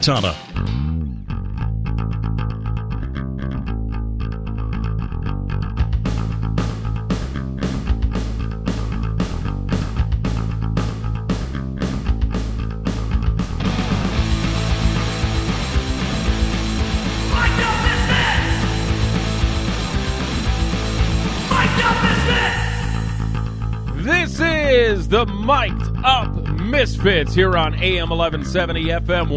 Owatonna. This is the Mic'd Up Misfits here on AM 1170 FM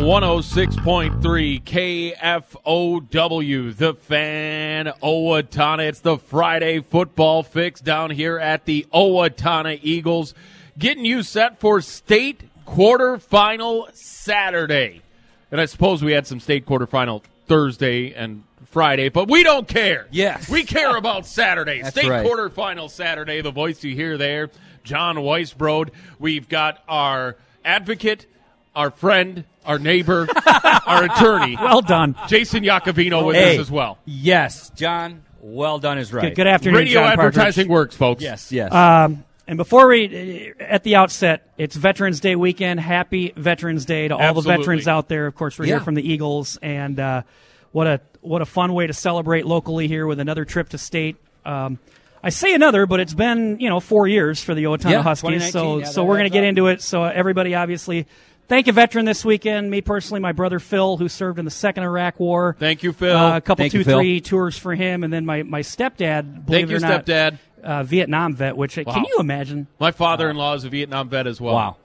106.3 KFOW. The Fan, Owatonna. It's the Friday football fix down here at the Owatonna Eagles, getting you set for state quarterfinal Saturday. And I suppose we had some state quarterfinal Thursday and Friday, but we don't care. Yes. We care about Saturday. That's State right. quarterfinal Saturday. The voice you hear there, John Weisbrod. We've got our advocate, our friend, our neighbor, our attorney. Well done. Jason Iacovino with us as well. Yes, John, well done is right. Good afternoon, Radio John advertising Partridge. works, folks. Yes, yes. And before we, at the outset, it's Veterans Day weekend. Happy Veterans Day to all Absolutely. the veterans out there. Of course, we're here from the Eagles, and what a fun way to celebrate locally here with another trip to state. I say another, but it's been 4 years for the Owatonna Huskies, so we're going to get into it. So everybody, obviously, thank a veteran this weekend. Me personally, my brother Phil, who served in the Second Iraq War. Thank you, Phil. A couple, Thank you, 2-3 tours for him, and then my stepdad. Believe Thank it you, or not, stepdad. Vietnam vet. Which can you imagine? My father-in-law is a Vietnam vet as well. Wow.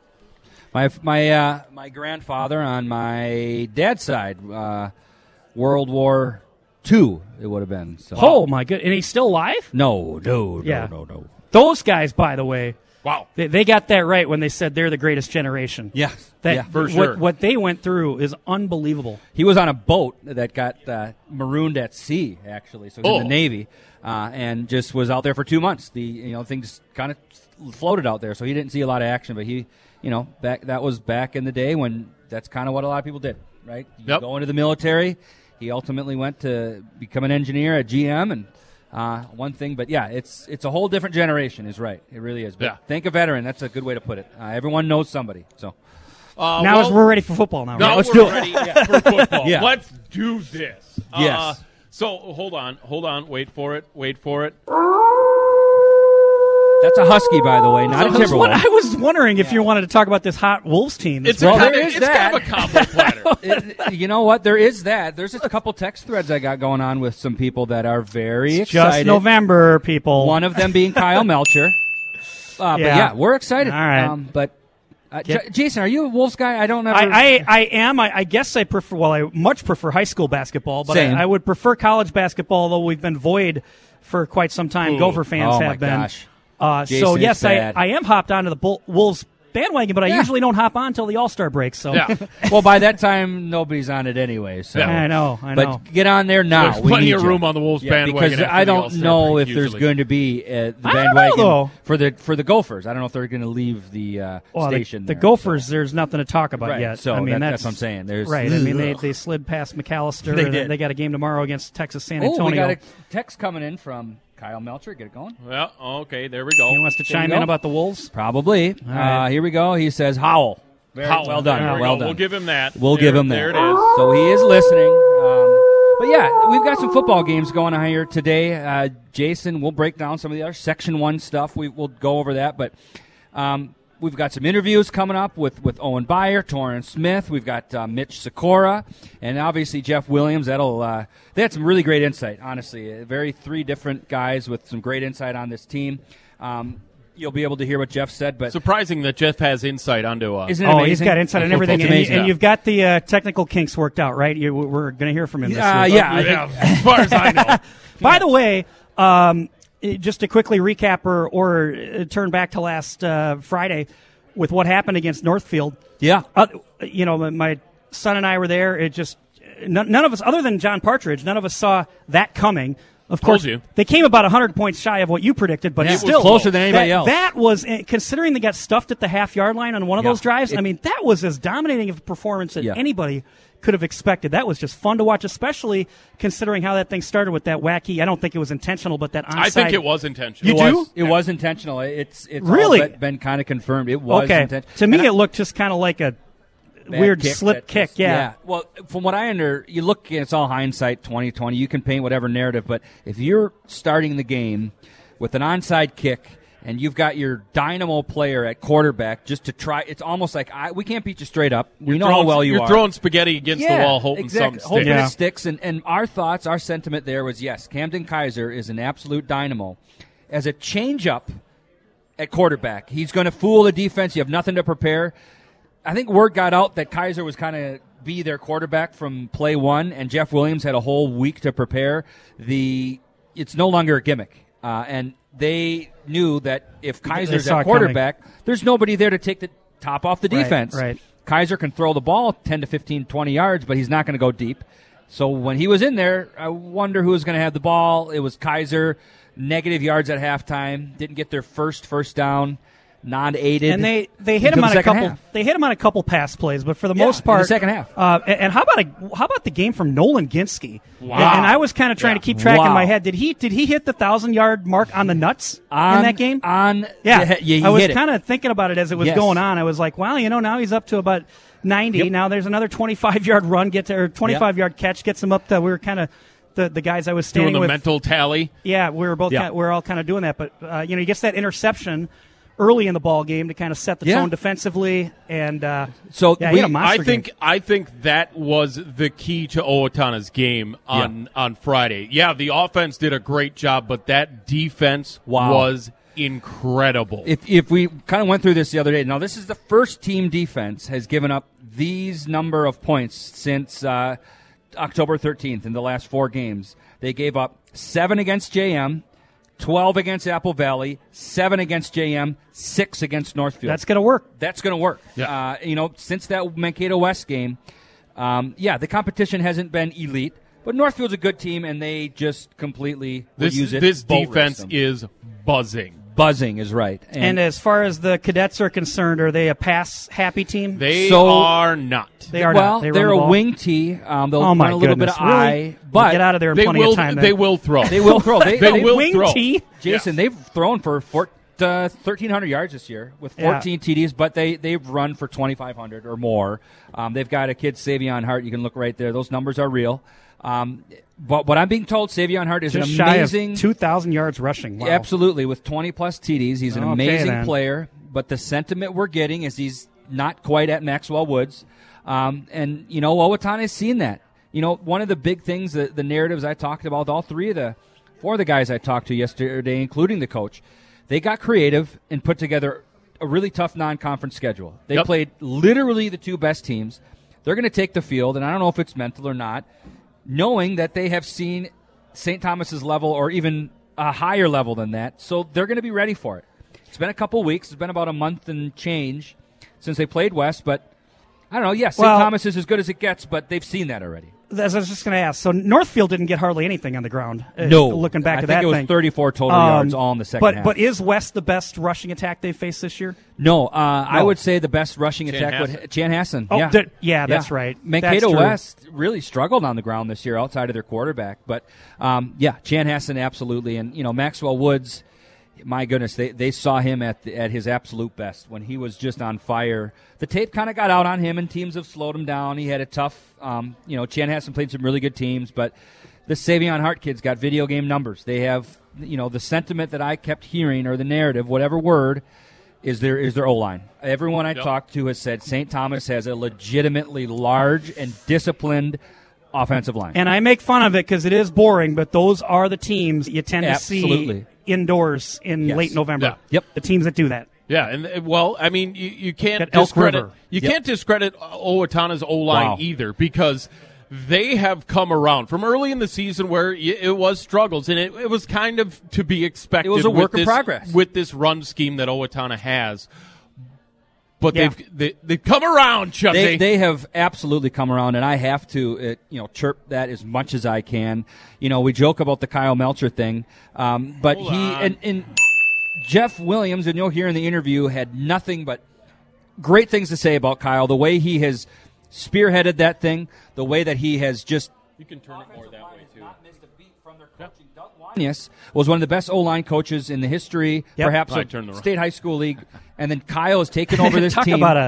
My grandfather on my dad's side, World War II, it would have been. So. Oh my good! And he's still alive? No. Yeah. Those guys, by the way, Wow. they got that right when they said they're the greatest generation. Yeah, for sure. What they went through is unbelievable. He was on a boat that got marooned at sea, actually. So he was in the Navy, and just was out there for 2 months. The thing just kind of floated out there, so he didn't see a lot of action. But he, that was back in the day when that's kind of what a lot of people did, right? You go into the military. He ultimately went to become an engineer at GM, and one thing. But yeah, it's a whole different generation. Is right. It really is. But Yeah. Thank a veteran. That's a good way to put it. Everyone knows somebody. So. Now we're ready for football now. Now Right? let's we're do it. ready for football. Yeah. Let's do this. Yes. So hold on. Wait for it. That's a Husky, by the way, not a Timberwolf. I was wondering if you wanted to talk about this hot Wolves team. It's Well, kind there of, is it's that. kind of a combo platter. You know what? There is that. There's a couple text threads I got going on with some people that are very It's excited. just November, people. One of them being Kyle Melcher. But yeah, we're excited. All right. Jason, are you a Wolves guy? I don't ever. I am. I guess I prefer. Well, I much prefer high school basketball, but Same. I would prefer college basketball. Though we've been void for quite some time. Gopher fans oh have my been. gosh. So Jason, yes, it's bad. I am hopped onto the Wolves bandwagon, but I Yeah. usually don't hop on until the All-Star break. So Yeah. Well, by that time, nobody's on it anyway. So. Yeah. I know. But get on there now. There's We plenty need of you. room on the Wolves bandwagon because after I the don't All-Star know break, if there's usually. going to be the I don't know, bandwagon though. for the Gophers. I don't know if they're going to leave the station. The there, Gophers, so. there's nothing to talk about Right, yet. so I mean, that's what I'm saying. There's right. I mean, they slid past McAllister. They and did. They got a game tomorrow against Texas San Oh, Antonio. we got a text coming in from Kyle Melcher. Get it going. Well, okay, there we go. He wants to There you chime go. in about the Wolves. Probably. right. Here we go. He says Howell. Howell. Well done. There we Well go. done. We'll give him that. We'll give him that. There it is. So he is listening. But yeah, we've got some football games going on here today. Jason, we'll break down some of the other Section 1 stuff. We'll go over that. But we've got some interviews coming up with Owen Byer, Torrin Smith. We've got Mitch Sikora, and obviously Jeff Williams. They had some really great insight, honestly. Three different guys with some great insight on this team. You'll be able to hear what Jeff said. But Surprising that Jeff has insight onto isn't it amazing? He's got insight on everything, It's amazing. and you've got the technical kinks worked out, right? We're going to hear from him this week. Yeah, I think Yeah, as far as I know. By the way, just to quickly recap or turn back to last Friday with what happened against Northfield. Yeah. My son and I were there. It just none of us, other than John Partridge, none of us saw that coming. Of course, Told you. they came about 100 points shy of what you predicted, but Yeah, it was still closer than anybody else. That was, considering they got stuffed at the half-yard line on one of Yeah. those drives, I mean, that was as dominating of a performance that Yeah. anybody could have expected. That was just fun to watch, especially considering how that thing started with that wacky, I don't think it was intentional, but that onside. I think it was intentional. You It was intentional. It's Really? all been kind of confirmed. It was Okay. intentional. To me, it looked just kind of like a weird slip kick. Yeah. Well, from what I you look, it's all hindsight 2020. You can paint whatever narrative, but if you're starting the game with an onside kick and you've got your dynamo player at quarterback just to try, it's almost like we can't beat you straight up. We know how well you are. You're throwing spaghetti against the wall, hoping exactly. some hoping sticks. it sticks. And our thoughts, our sentiment there was, yes, Camden Kaiser is an absolute dynamo. As a change-up at quarterback, he's going to fool the defense. You have nothing to prepare. I think word got out that Kaiser was kind of be their quarterback from play one, and Jeff Williams had a whole week to prepare. It's no longer a gimmick. And they knew that if Kaiser's at quarterback, there's nobody there to take the top off the defense. Right. Kaiser can throw the ball 10 to 15, 20 yards, but he's not going to go deep. So when he was in there, I wonder who was going to have the ball. It was Kaiser, negative yards at halftime, didn't get their first down, non-aided. And they hit him on a couple. Half. They hit him on a couple pass plays, but for the most part, in the second half. And how about the game from Nolan Ginsky? Wow! And I was kind of trying to keep track in my head. Did he hit the 1,000-yard mark on the nuts in that game? I was kind of thinking about it as it was going on. I was like, well, now he's up to about 90. Yep. Now there's another 25-yard run, 25-yard catch gets him up to. We were kind of. The guys I was standing doing the with, mental tally. Yeah, we were both. We're all kind of doing that, but he gets that interception early in the ball game to kind of set the tone defensively, and I think that was the key to Owatonna's game on Friday. Yeah, the offense did a great job, but that defense was incredible. If we kind of went through this the other day, now this is the first team defense has given up these number of points since. October 13th in the last 4 games. They gave up 7 against JM, 12 against Apple Valley, 7 against JM, 6 against Northfield. That's going to work. Yeah. Since that Mankato West game, the competition hasn't been elite, but Northfield's a good team, and they just completely use it. This defense is buzzing. Buzzing is right. And as far as the cadets are concerned, are they a pass-happy team? They are not. They are not. They're a wing tee. They'll run a little bit of eye. But get out of there in plenty of time. They will throw. They will throw. They will wing throw. Tee? Jason, they've thrown for 1,300 yards this year with 14 TDs, but they've run for 2,500 or more. They've got a kid, Savion Hart. You can look right there. Those numbers are real. But what I'm being told, Savion Hart is just an amazing... shy of 2,000 yards rushing. Wow. Absolutely, with 20-plus TDs. He's an amazing player. But the sentiment we're getting is he's not quite at Maxwell Woods. Owatonna has seen that. One of the big things, the narratives I talked about, all 4 of the guys I talked to yesterday, including the coach, they got creative and put together a really tough non-conference schedule. They played literally the 2 best teams. They're going to take the field, and I don't know if it's mental or not, knowing that they have seen St. Thomas's level or even a higher level than that, so they're going to be ready for it. It's been a couple weeks. It's been about a month and change since they played West, but I don't know. Yeah, St. Thomas is as good as it gets, but they've seen that already. As I was just going to ask, so Northfield didn't get hardly anything on the ground. No. Looking back at that thing. I think it was 34 total yards all in the second half. But is West the best rushing attack they've faced this year? No. I would say the best rushing attack would Chanhassen. Oh, that's right. Mankato West really struggled on the ground this year outside of their quarterback. But, Chanhassen absolutely. And, Maxwell Woods, my goodness, they saw him at his absolute best when he was just on fire. The tape kind of got out on him, and teams have slowed him down. He had a tough, Chanhassen played some really good teams, but the Savion Hart kids got video game numbers. They have, the sentiment that I kept hearing, or the narrative, whatever word, is their O-line. Everyone I talked to has said St. Thomas has a legitimately large and disciplined offensive line. And I make fun of it because it is boring, but those are the teams you tend to see indoors in late November. Yeah. Yep. The teams that do that. Yeah, and you can't discredit can't discredit Owatonna's O-line either, because they have come around from early in the season where it was struggles, and it was kind of to be expected. It was a work in progress with this run scheme that Owatonna has. But they've come around, Chucky. They have absolutely come around, and I have to chirp that as much as I can. We joke about the Kyle Melcher thing, but and Jeff Williams, and you'll hear in the interview, had nothing but great things to say about Kyle. The way he has spearheaded that thing, the way that he has just you can turn it more that way too. Not missed a beat from their coaching. Doug Wanyas was one of the best O-line coaches in the history, perhaps of State High School League. And then Kyle has taken over this Talk team. Talk about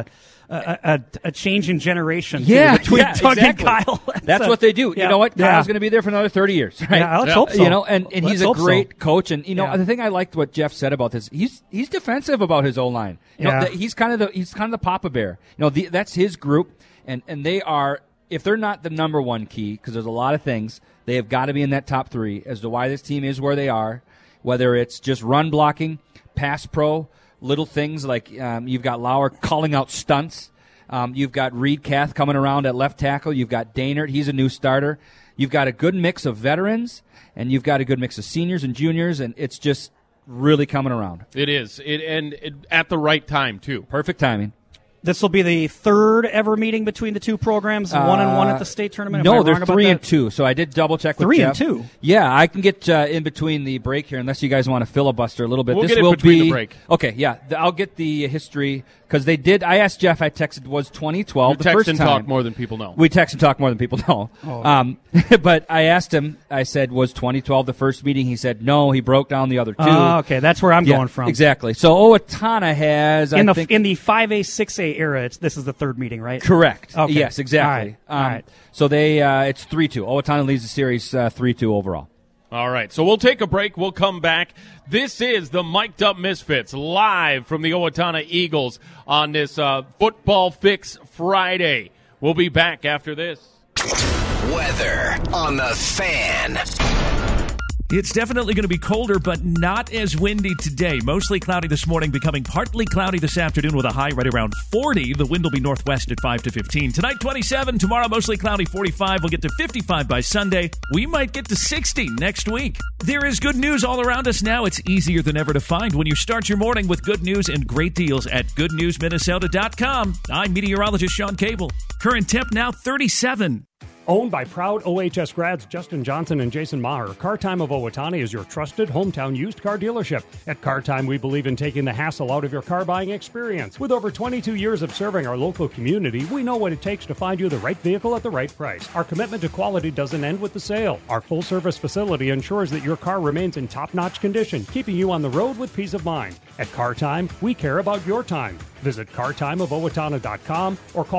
a change in generation between Doug and Kyle. That's what they do. You know what? Kyle's going to be there for another 30 years. Right? Yeah, let's hope so. You know, and he's a great coach. And the thing I liked what Jeff said about this, he's defensive about his O-line. You know, he's kind of the Papa Bear. You know, that's his group, and they are, if they're not the number one key, because there's a lot of things, they have got to be in that top 3 as to why this team is where they are, whether it's just run blocking, pass pro, little things like you've got Lauer calling out stunts. You've got Reed Kath coming around at left tackle. You've got Dainert. He's a new starter. You've got a good mix of veterans, and you've got a good mix of seniors and juniors, and it's just really coming around. It is. At the right time, too. Perfect timing. This will be the third ever meeting between the two programs, 1-1 at the state tournament. No, they're 3-2. So I did double check with Jeff. 3-2. Yeah, I can get in between the break here, unless you guys want to filibuster a little bit. We'll get in between the break. Okay. Yeah, I'll get the history because they did. I asked Jeff. I texted was 2012 the first time. Text and talk more than people know. We text and talk more than people know. Oh. But I asked him. I said, was 2012 the first meeting? He said no. He broke down the other 2. Okay, that's where I'm going from. Exactly. So Owatonna has in the 5A 6A era. This is the third meeting, right? Correct. Okay. Yes, exactly. All right. So they it's 3-2. Owatonna leads the series 3-2 overall. All right, so we'll take a break. We'll come back. This is the Mic'd Up Misfits live from the Owatonna Eagles on this Football Fix Friday. We'll be back after this. Weather on the Fan. It's definitely going to be colder, but not as windy today. Mostly cloudy this morning, becoming partly cloudy this afternoon with a high right around 40. The wind will be northwest at 5 to 15. Tonight, 27. Tomorrow, mostly cloudy, 45. We'll get to 55 by Sunday. We might get to 60 next week. There is good news all around us now. It's easier than ever to find when you start your morning with good news and great deals at goodnewsminnesota.com. I'm meteorologist Sean Cable. Current temp now 37. Owned by proud OHS grads Justin Johnson and Jason Maher, Car Time of Owatonna is your trusted hometown used car dealership. At Car Time, we believe in taking the hassle out of your car buying experience. With over 22 years of serving our local community, we know what it takes to find you the right vehicle at the right price. Our commitment to quality doesn't end with the sale. Our full-service facility ensures that your car remains in top-notch condition, keeping you on the road with peace of mind. At Car Time, we care about your time. Visit cartimeofowatonna.com or call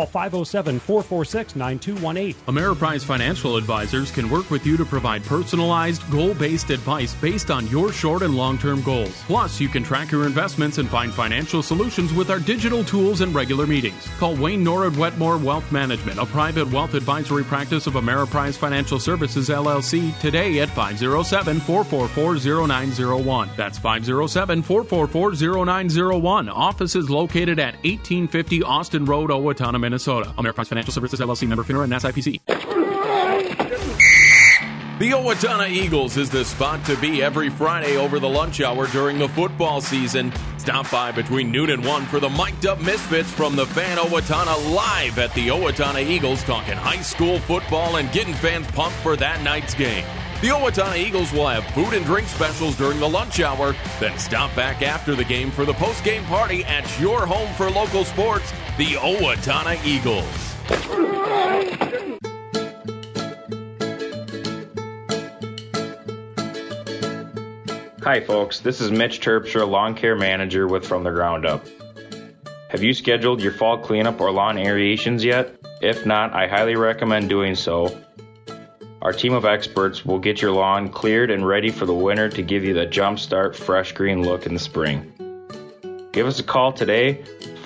507-446-9218. Ameriprise Financial Advisors can work with you to provide personalized, goal-based advice based on your short and long-term goals. Plus, you can track your investments and find financial solutions with our digital tools and regular meetings. Call Wayne Norwood Wetmore Wealth Management, a private wealth advisory practice of Ameriprise Financial Services, LLC, today at 507-444-0901. That's 507-444-0901. Office is located at 1850 Austin Road, Owatonna, Minnesota. Ameriprise Financial Services, LLC, member FINRA and SIPC. The Owatonna Eagles is the spot to be every Friday over the lunch hour during the football season. Stop by between noon and 1 for the Mic'd Up Misfits from the Fan Owatonna live at the Owatonna Eagles, talking high school football and getting fans pumped for that night's game. The Owatonna Eagles will have food and drink specials during the lunch hour, then stop back after the game for the post-game party at your home for local sports, the Owatonna Eagles. Hi folks, this is Mitch Terpstra, Lawn Care Manager with From the Ground Up. Have you scheduled your fall cleanup or lawn aerations yet? If not, I highly recommend doing so. Our team of experts will get your lawn cleared and ready for the winter to give you the jump start, fresh green look in the spring. Give us a call today,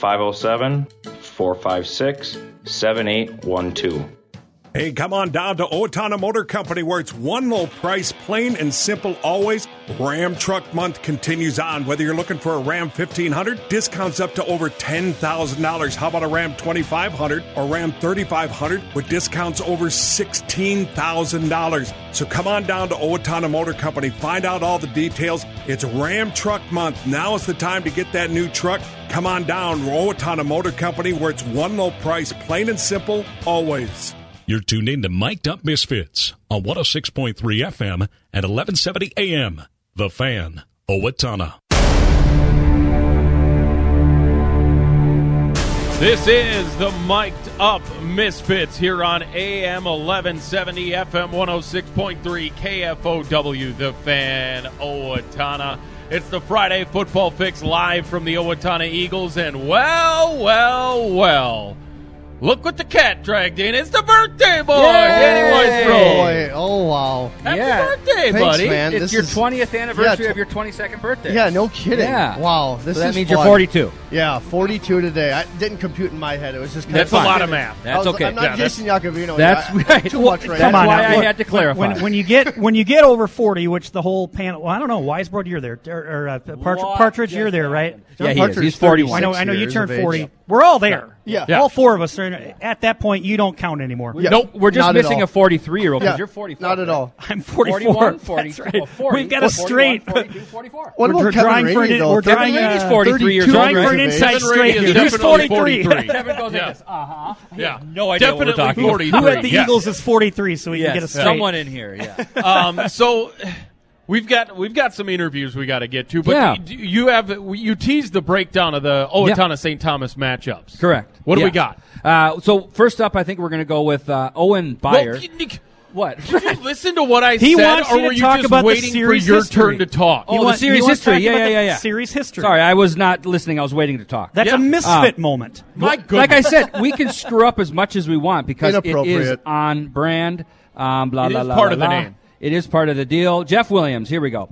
507-456-7812. Hey, come on down to Owatonna Motor Company where it's one low price, plain and simple always. Ram Truck Month continues on. Whether you're looking for a Ram 1500, discounts up to over $10,000. How about a Ram 2500 or Ram 3500 with discounts over $16,000. So come on down to Owatonna Motor Company. Find out all the details. It's Ram Truck Month. Now is the time to get that new truck. Come on down to Owatonna Motor Company where it's one low price, plain and simple always. You're tuned in to Mic'd Up Misfits on 106.3 FM at 1170 AM. The Fan, Owatonna. This is the Mic'd Up Misfits here on AM 1170, FM 106.3, KFOW, The Fan, Owatonna. It's the Friday Football Fix live from the Owatonna Eagles, and well, look what the cat dragged in. It's the birthday boy, Danny Weisbrod. Oh, wow. Happy birthday, Thanks, buddy. man. It's your 20th anniversary of your 22nd birthday. Yeah, no kidding. Yeah. Wow. So that means you're 42. Yeah, 42 today. I didn't compute in my head. It was just kind That's of a lot of math. That's okay. I'm not Jason Yakovino. That's right. Too much right That's now. why I had to clarify. When you get over 40, which the whole panel, well, I don't know, Weisbrod, you're there, or Partridge, you're there, right? Yeah, he is. He's 41. I know you turned 40. We're all there. Yeah. All four of us are at that point. You don't count anymore. Yeah. Nope, we're just Not at missing all. a 43-year-old because Yeah. you're 44. Not at all. I'm 44. 41, 40, That's right. 40. We've got a straight. 42, 44. What about We're Kevin trying for Rainey, an- though? we're Kevin trying, Rainey's 43 years old, Trying right? for an inside Kevin straight Rainey is here. Who's definitely 43? 43. Kevin goes like Yeah. this. Uh-huh. Yeah. No idea Definitely what we're talking 43. Who at the Yes. Eagles is 43, so we can get a straight. Someone in here, yeah. So we've got some interviews we got to get to, but Yeah. you teased the breakdown of the Owatonna St. Thomas matchups. Correct. What do Yeah. we got? So first up, I think we're going to go with Owen Beyer. Well, What? did you listen to what I He said, wants or you to were you talk just about the waiting for series your history. turn to talk? Oh, the series history. Yeah. Series history. Sorry, I was not listening. I was waiting to talk. That's Yeah. a misfit moment. My goodness. Like I said, we can screw up as much as we want because it is Inappropriate. on brand. Blah, It blah, is blah, part blah, of the blah. name. It is part of the deal. Jeff Williams, here we go.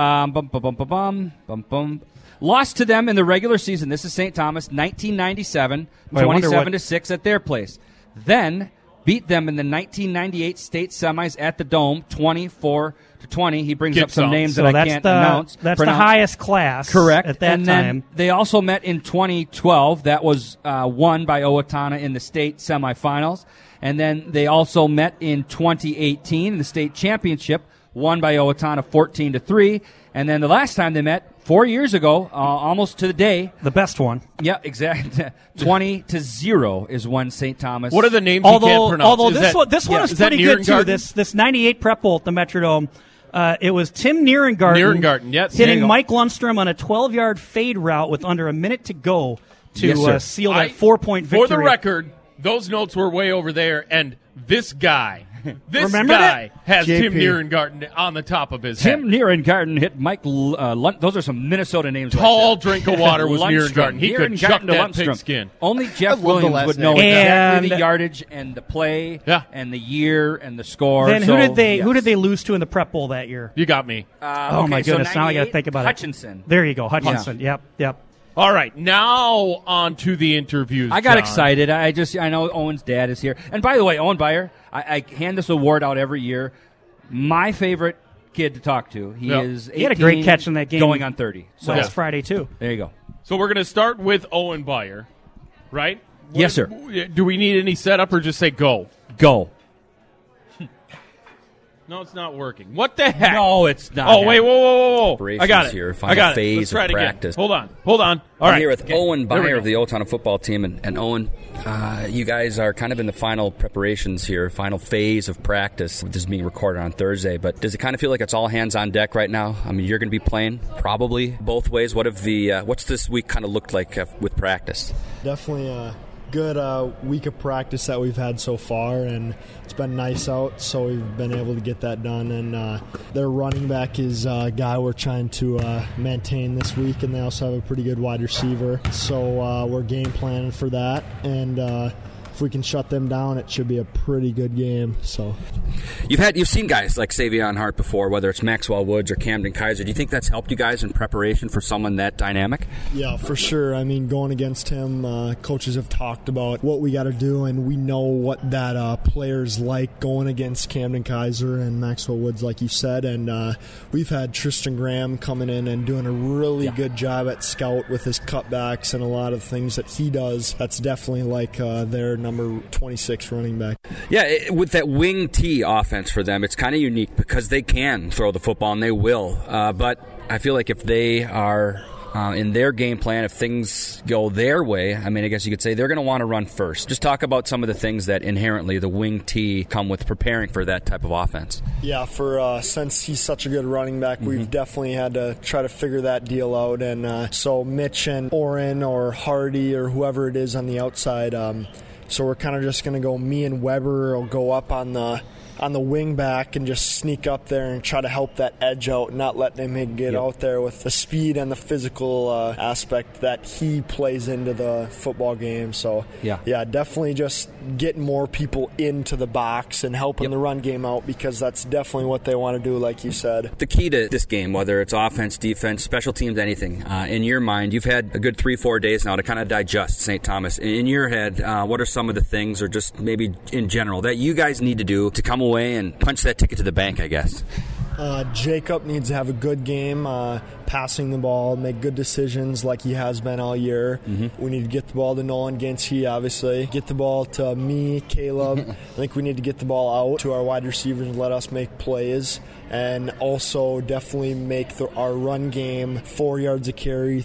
Lost to them in the regular season. This is St. Thomas, 1997, I wonder 27-6 at their place. Then beat them in the 1998 state semis at the Dome, 24-20. He brings up some Gibson. names So that I that's can't That's the pronounce. highest class. Correct. At that and time. then they also met in 2012. That was won by Owatonna in the state semifinals. And then they also met in 2018 in the state championship, won by Owatonna 14-3. And then the last time they met, 4 years ago, almost to the day. The best one. Yeah, exactly. 20-0 is when St. Thomas. What are the names you can't pronounce? Although Is this one is is that pretty good too. Nierengarten? This 98 Prep Bowl at the Metrodome. It was Tim Nierengarten. Nierengarten, yes. There you Hitting go. Mike Lundstrom on a 12-yard fade route with under a minute to go to Yes, sir. seal that 4-point victory. For the record, those notes were way over there, and this guy Remember that? has JP. Tim Nierengarten on the top of his Tim head. Nierengarten hit Mike Lund. Those are some Minnesota names. Tall right drink of water was Lundstrom. Nierengarten. He could Nierengarten chuck to that Lundstrom. pigskin. Only I Jeff love the Williams last would know name. exactly the And- yardage and the play Yeah. and the year and the score. Then So, who did they yes. lose to in the Prep Bowl that year? You got me. Oh my so goodness! Now I got to 98, think about Hutchinson. it. There you go, Hutchinson. Yep. All right, now on to the interviews. I got John. excited. I know Owen's dad is here. And by the way, Owen Beyer, I hand this award out every year. My favorite kid to talk to. He Yeah. is 18, He had a great catch in that game. going on 30. So Last Friday too. there you go. So we're going to start with Owen Beyer, right? Yes, sir. Do we need any setup or just say go? Go. No, it's not working. What the heck? No, it's not. Oh, wait, whoa. I got it. Here, I final got it. phase Let's try of it again. practice. Hold on. All I'm right. here with Owen There we Beyer go. of the Owatonna football team. And Owen, you guys are kind of in the final preparations here, final phase of practice. This is being recorded on Thursday, but does it kind of feel like it's all hands on deck right now? I mean, you're going to be playing probably both ways. What's this week kind of looked like with practice? Definitely a good week of practice that we've had so far, and it's been nice out, so we've been able to get that done. And their running back is a guy we're trying to maintain this week, and they also have a pretty good wide receiver, so we're game planning for that. And if we can shut them down, it should be a pretty good game. So You've seen guys like Savion Hart before, whether it's Maxwell Woods or Camden Kaiser. Do you think that's helped you guys in preparation for someone that dynamic? yeah, for sure. I mean, going against him, coaches have talked about what we got to do, and we know what that player's like going against Camden Kaiser and Maxwell Woods, like you said. And we've had Tristan Graham coming in and doing a really good job at scout with his cutbacks and a lot of things that he does. That's definitely like their number 26 running back. Yeah, with that wing T offense for them, it's kind of unique because they can throw the football, and they will. But I feel like if they are in their game plan, if things go their way, I mean, I guess you could say they're going to want to run first. Just talk about some of the things that inherently the wing T come with preparing for that type of offense. Yeah, for since he's such a good running back, we've definitely had to try to figure that deal out. And so Mitch and Oren or Hardy or whoever it is on the outside, so we're kind of just going to go, me and Weber will go up on the on the wing back and just sneak up there and try to help that edge out, not let him get out there with the speed and the physical aspect that he plays into the football game. So, definitely just getting more people into the box and helping the run game out, because that's definitely what they want to do, like you said. The key to this game, whether it's offense, defense, special teams, anything, in your mind, you've had a good 3-4 days now to kind of digest St. Thomas. In your head, what are some of the things, or just maybe in general, that you guys need to do to come away and punch that ticket to the bank, I guess? Jacob needs to have a good game, passing the ball, make good decisions like he has been all year. We need to get the ball to Nolan Ginski, obviously. Get the ball to me, Caleb. I think we need to get the ball out to our wide receivers and let us make plays. And also definitely make our run game 4 yards a carry,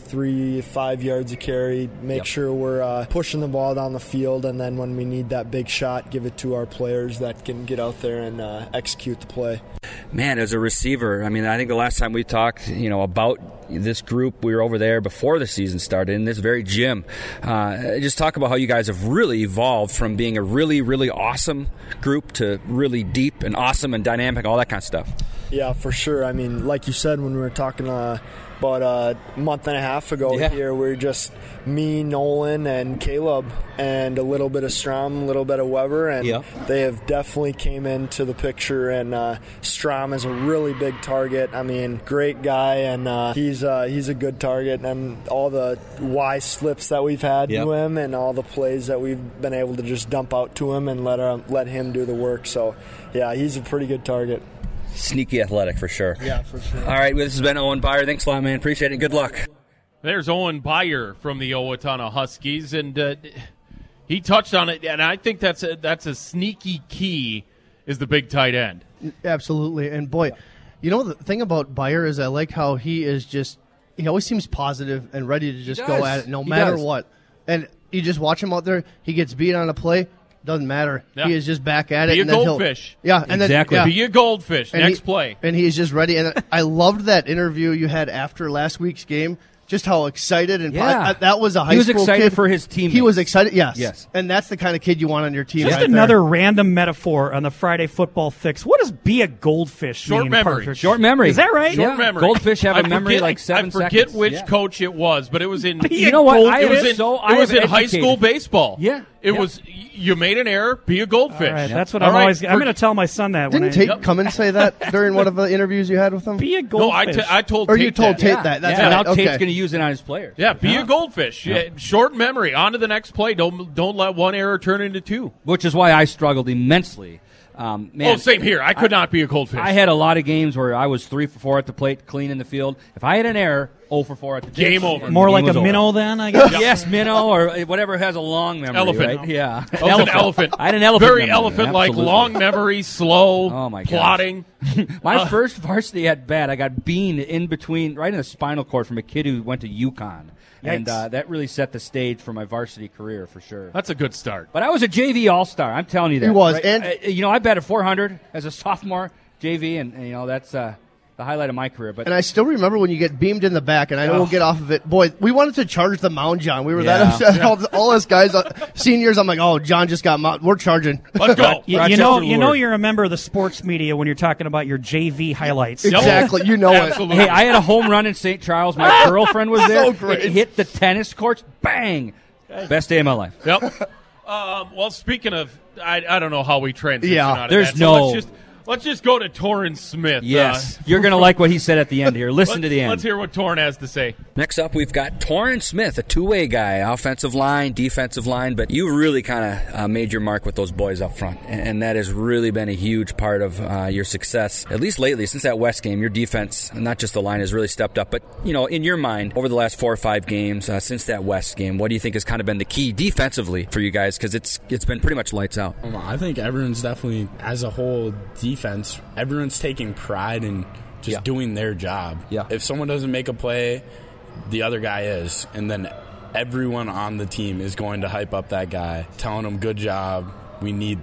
5 yards a carry. Make sure we're pushing the ball down the field, and then when we need that big shot, give it to our players that can get out there and execute the play. Man, as a receiver, I mean, I think the last time we talked, about this group, we were over there before the season started in this very gym. Just talk about how you guys have really evolved from being a really, really awesome group to really deep and awesome and dynamic, all that kind of stuff. Yeah, for sure. I mean, like you said, when we were talking about a month and a half ago here, we were just me, Nolan, and Caleb, and a little bit of Strom, a little bit of Weber, and they have definitely came into the picture, and Strom is a really big target. I mean, great guy, and he's a good target, and all the Y slips that we've had to him, and all the plays that we've been able to just dump out to him and let him do the work. So, yeah, he's a pretty good target. Sneaky athletic for sure. Yeah, for sure. All right, this has been Owen Beyer. Thanks a lot, man. Appreciate it. Good luck. There's Owen Beyer from the Owatonna Huskies, and he touched on it, and I think that's a sneaky key is the big tight end. Absolutely. And, boy, the thing about Beyer is I like how he always seems positive and ready to just go at it no matter what. And you just watch him out there. He gets beat on a play. Doesn't matter. Yeah. He is just back at it. Be a goldfish. And exactly. Be a goldfish. Next play. And he is just ready. And I loved that interview you had after last week's game. Just how excited and that was a high school kid. He was excited for his teammates. He was excited, yes. And that's the kind of kid you want on your team. Just another random metaphor on the Friday Football Fix. What does be a goldfish Short mean? Memory. Short memory. Is that right? Short memory. Goldfish have a memory like 7 seconds. I forget which coach it was, but it was in. You know what? It was in high school baseball. Yeah. It was. You made an error. Be a goldfish. Right, that's what I'm always. I'm going to tell my son that. Didn't Tate come and say that during one of the interviews you had with him? Be a goldfish. No, I told. Or Tate you told Tate that. That's right. Now okay. Tate's going to use it on his players. Yeah, be a goldfish. Yeah. Short memory. On to the next play. Don't let one error turn into two. Which is why I struggled immensely. Man, same here. I could not be a goldfish. I had a lot of games where I was 3 for 4 at the plate, clean in the field. If I had an error, 0 for 4 at the game over. More like a minnow, then, I guess. Yes, minnow or whatever has a long memory. Elephant. Right? Yeah, an elephant. I had an elephant. Very memory. elephant-like, long memory, slow. Oh my plotting. My first varsity at bat, I got beaned in between, right in the spinal cord from a kid who went to UConn. And that really set the stage for my varsity career for sure. That's a good start. But I was a JV All-Star. I'm telling you that. He was. Right? And I batted 400 as a sophomore JV, and that's the highlight of my career. But I still remember when you get beamed in the back, and I know we'll get off of it. Boy, we wanted to charge the mound, John. We were that upset. All us guys, seniors, I'm like, oh, John just got mound. We're charging. Let's go. you know you're a member of the sports media when you're talking about your JV highlights. Exactly. You know it. Hey, I had a home run in St. Charles. My girlfriend was there. So great. It hit the tennis courts. Bang. Best day of my life. Yep. Well, speaking of, I don't know how we transition out of there's that. no... So let's just go to Torrin Smith. Yes. You're going to like what he said at the end here. Listen to the end. Let's hear what Torrin has to say. Next up, we've got Torrin Smith, a two-way guy, offensive line, defensive line, but you really kind of made your mark with those boys up front, and that has really been a huge part of your success, at least lately, since that West game. Your defense, not just the line, has really stepped up, but, in your mind, over the last 4 or 5 games since that West game, what do you think has kind of been the key defensively for you guys? Because it's been pretty much lights out. I think everyone's definitely, as a whole defense, everyone's taking pride in just doing their job. Yeah. If someone doesn't make a play, the other guy is, and then everyone on the team is going to hype up that guy, telling him, good job, we need that.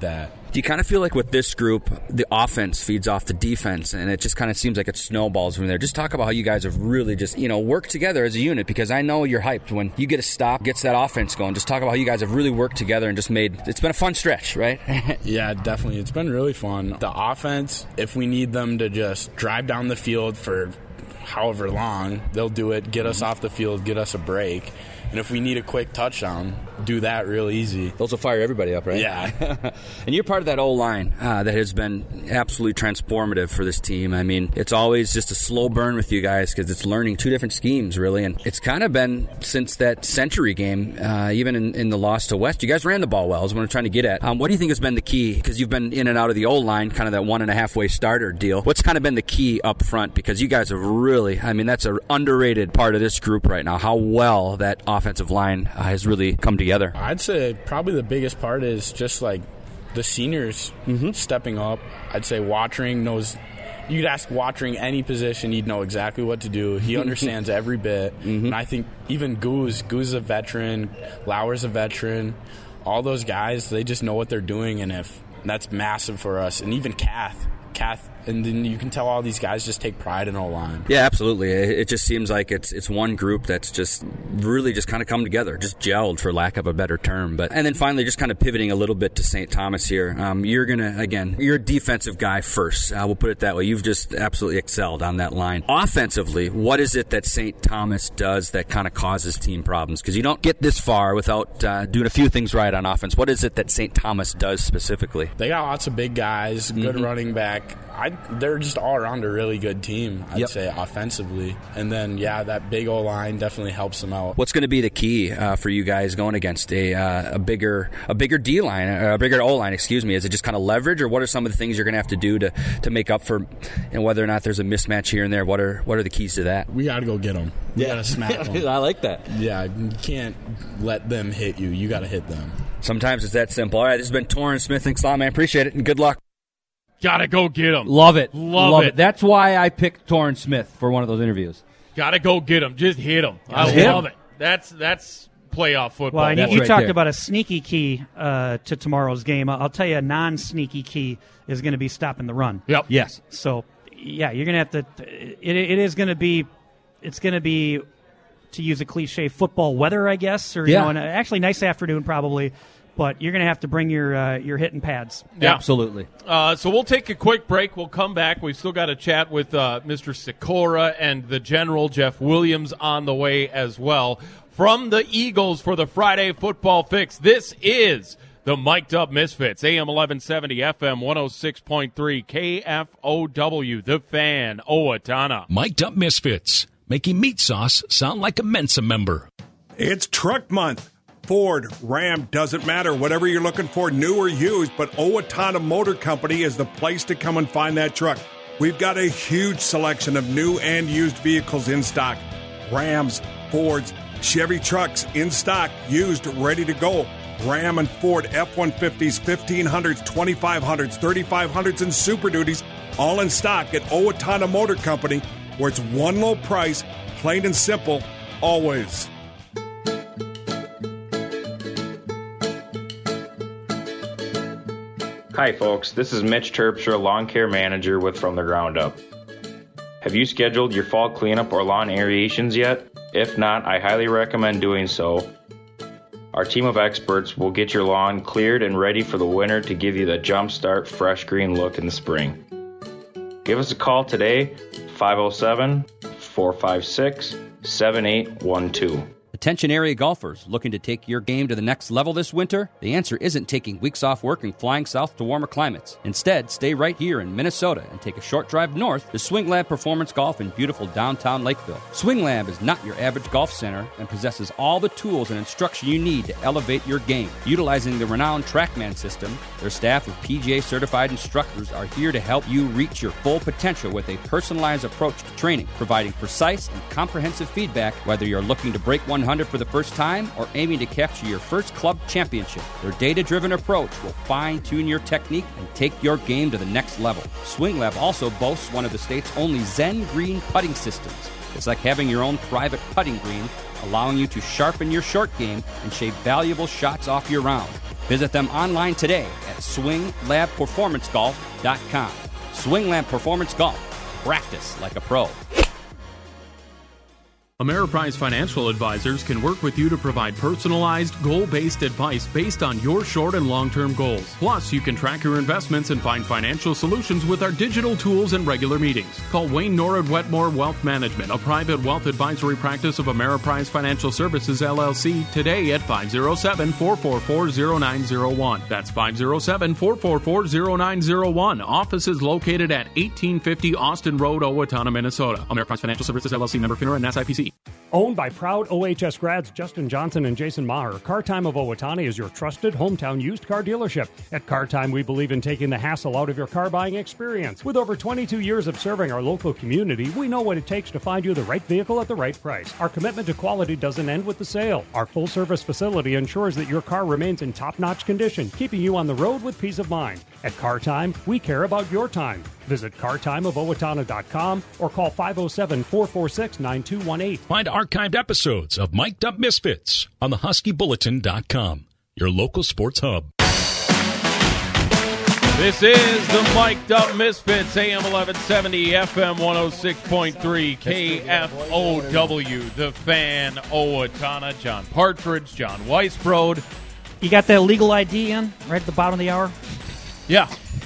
Do you kind of feel like with this group, the offense feeds off the defense, and it just kind of seems like it snowballs from there? Just talk about how you guys have really just, worked together as a unit, because I know you're hyped when you get a stop, gets that offense going. Just talk about how you guys have really worked together and just it's been a fun stretch, right? Yeah, definitely. It's been really fun. The offense, if we need them to just drive down the field for however long, they'll do it, get us off the field, get us a break. And if we need a quick touchdown, do that real easy. Those will fire everybody up, right? Yeah. And you're part of that O-line that has been absolutely transformative for this team. I mean, it's always just a slow burn with you guys because it's learning two different schemes, really. And it's kind of been since that Century game, even in the loss to West. You guys ran the ball well, is what I'm trying to get at. What do you think has been the key? Because you've been in and out of the O-line, kind of that 1.5 way starter deal. What's kind of been the key up front? Because you guys have really, that's an underrated part of this group right now, how well that offensive line has really come together. I'd say probably the biggest part is just like the seniors stepping up. I'd say Watring knows. You'd ask Watring any position, he'd know exactly what to do. He understands every bit. And I think even Goo's a veteran, Lauer's a veteran. All those guys, they just know what they're doing, and that's massive for us. And even Kath, and then you can tell all these guys just take pride in O-line. Yeah, absolutely. It just seems like it's one group that's just really just kind of come together, just gelled, for lack of a better term. And then finally, just kind of pivoting a little bit to St. Thomas here. You're a defensive guy first. We'll put it that way. You've just absolutely excelled on that line. Offensively, what is it that St. Thomas does that kind of causes team problems? Because you don't get this far without doing a few things right on offense. What is it that St. Thomas does specifically? They got lots of big guys, good running back. They're just all around a really good team, I'd say, offensively. And then, that big O-line definitely helps them out. What's going to be the key for you guys going against a bigger D-line, a bigger O-line, excuse me? Is it just kind of leverage, or what are some of the things you're going to have to do to make up for whether or not there's a mismatch here and there? What are the keys to that? We got to go get them. We got to smack them. I like that. Yeah, you can't let them hit you. You got to hit them. Sometimes it's that simple. All right, this has been Torrance Smith. Thanks a lot, man. Appreciate it, and good luck. Gotta go get him. Love it. Love it. That's why I picked Torrance Smith for one of those interviews. Gotta go get him. Just hit him. I love it. That's playoff football. Well, you talked about a sneaky key to tomorrow's game. I'll tell you a non-sneaky key is going to be stopping the run. Yep. Yes. So, you're going to have to it's going to be, to use a cliche, football weather, I guess, or actually nice afternoon probably. But you're going to have to bring your hitting pads. Yeah. Absolutely. So we'll take a quick break. We'll come back. We've still got to chat with Mr. Sikora and the General, Jeff Williams, on the way as well. From the Eagles for the Friday Football Fix, this is the Mic'd Up Misfits, AM 1170, FM 106.3, KFOW, The Fan, Owatonna. Mic'd Up Misfits, making meat sauce sound like a Mensa member. It's Truck Month. Ford, Ram, doesn't matter. Whatever you're looking for, new or used, but Owatonna Motor Company is the place to come and find that truck. We've got a huge selection of new and used vehicles in stock. Rams, Fords, Chevy trucks in stock, used, ready to go. Ram and Ford F-150s, 1500s, 2500s, 3500s, and Super Duties, all in stock at Owatonna Motor Company, where it's one low price, plain and simple, always. Hi folks, this is Mitch Terpstra, Lawn Care Manager with From the Ground Up. Have you scheduled your fall cleanup or lawn aerations yet? If not, I highly recommend doing so. Our team of experts will get your lawn cleared and ready for the winter to give you the jumpstart, fresh green look in the spring. Give us a call today, 507-456-7812. Attention area golfers looking to take your game to the next level this winter? The answer isn't taking weeks off work and flying south to warmer climates. Instead, stay right here in Minnesota and take a short drive north to Swing Lab Performance Golf in beautiful downtown Lakeville. Swing Lab is not your average golf center and possesses all the tools and instruction you need to elevate your game. Utilizing the renowned TrackMan system, their staff of PGA certified instructors are here to help you reach your full potential with a personalized approach to training, providing precise and comprehensive feedback whether you're looking to break 100 for the first time or aiming to capture your first club championship. Their data-driven approach will fine-tune your technique and take your game to the next level. Swing Lab also boasts one of the state's only Zen Green putting systems. It's like having your own private putting green, allowing you to sharpen your short game and shave valuable shots off your round. Visit them online today at swinglabperformancegolf.com. Swing Lab Performance Golf. Practice like a pro. Ameriprise Financial Advisors can work with you to provide personalized, goal-based advice based on your short and long-term goals. Plus, you can track your investments and find financial solutions with our digital tools and regular meetings. Call Wayne Norwood Wetmore Wealth Management, a private wealth advisory practice of Ameriprise Financial Services, LLC, today at 507-444-0901. That's 507-444-0901. Office is located at 1850 Austin Road, Owatonna, Minnesota. Ameriprise Financial Services, LLC, member FINRA and SIPC. Owned by proud OHS grads Justin Johnson and Jason Maher, Car Time of Owatonna is your trusted hometown used car dealership. At Car Time, we believe in taking the hassle out of your car buying experience. With over 22 years of serving our local community, we know what it takes to find you the right vehicle at the right price. Our commitment to quality doesn't end with the sale. Our full-service facility ensures that your car remains in top-notch condition, keeping you on the road with peace of mind. At Car Time, we care about your time. Visit cartimeofowatonna.com or call 507-446-9218. Find archived episodes of Mic'd Up Misfits on thehuskybulletin.com, your local sports hub. This is the Mic'd Up Misfits, AM 1170, FM 106.3, KFOW, The Fan, Owatonna. John Partridge, John Weisbrod. You got that legal ID in right at the bottom of the hour? Yeah.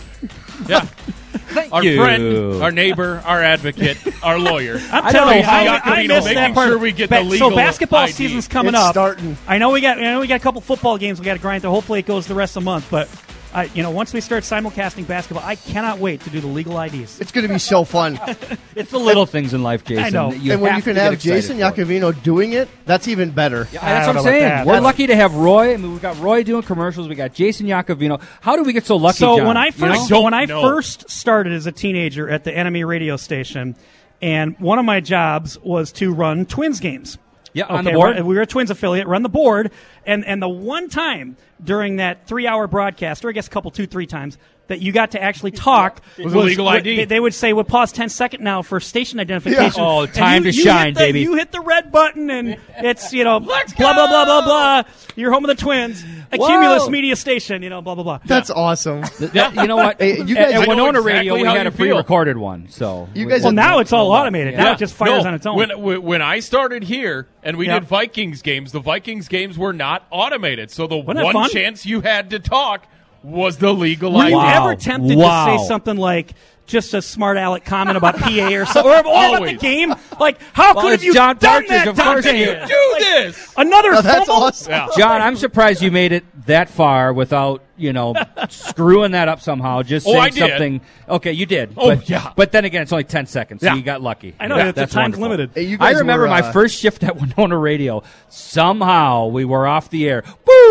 Yeah. Our friend, our neighbor, our advocate, our lawyer. I'm telling you, I missed that part. Sure we get the legal so basketball ID. season's coming It's up. starting. I know we got a couple football games we got to grind through. Hopefully it goes the rest of the month. But once we start simulcasting basketball, I cannot wait to do the legal IDs. It's going to be so fun. It's the little things in life, Jason. I know. That And when you to can get have excited Jason for. Iacovino doing it, that's even better. Yeah, I that's don't what I'm know about saying. that. We're That's- lucky to have Roy. I mean, we've got Roy doing commercials. We got Jason Iacovino. How did we get so lucky, So John? when I You know? first started as a teenager at the Enemy radio station, and one of my jobs was to run Twins games. Yeah, on the board. We were a Twins affiliate, run the board, and the one time during that 3-hour broadcast, or I guess 2-3 times, that you got to actually talk was a legal ID. They would say, "We'll pause 10 seconds now for station identification." Yeah. Oh, And time to you shine, hit baby. You hit the red button, and it's blah blah Let's blah go! blah blah. You're home of the Twins, a Whoa. Cumulus media station, blah blah blah. That's awesome. You know what? Hey, you guys- at I know Winona exactly Radio, we how had you a feel. pre-recorded one. So You guys Well, have- now it's all automated. Now it just fires No, on its own. When I started here and we Yep. did Vikings games, the Vikings games were not automated. So the Wasn't that one fun? chance you had to talk was the legal Were ID. you Wow. ever tempted Wow. to say something like just a smart aleck comment about PA or something, or about the Always. game? Like, how Well, could it's have you John done Partridge, that, of course Dante? you Do this. Another Oh, that's fumble? awesome. Yeah. John, I'm surprised you made it that far without, screwing that up somehow. Just saying I did. something. Okay, you did. Oh, but, yeah. But then again, it's only 10 seconds, so Yeah. you got lucky. I know, Yeah, the that's time's wonderful. limited. Hey, you I guys remember were, my first shift at Winona Radio. Somehow we were off the air.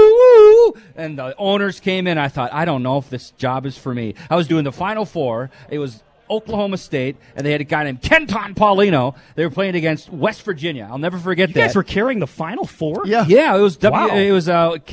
Woo! And the owners came in. I thought, I don't know if this job is for me. I was doing the Final Four. It was Oklahoma State, and they had a guy named Kenton Paulino. They were playing against West Virginia. I'll never forget You that. guys were carrying the Final Four? Yeah. Yeah, it was Wow. It was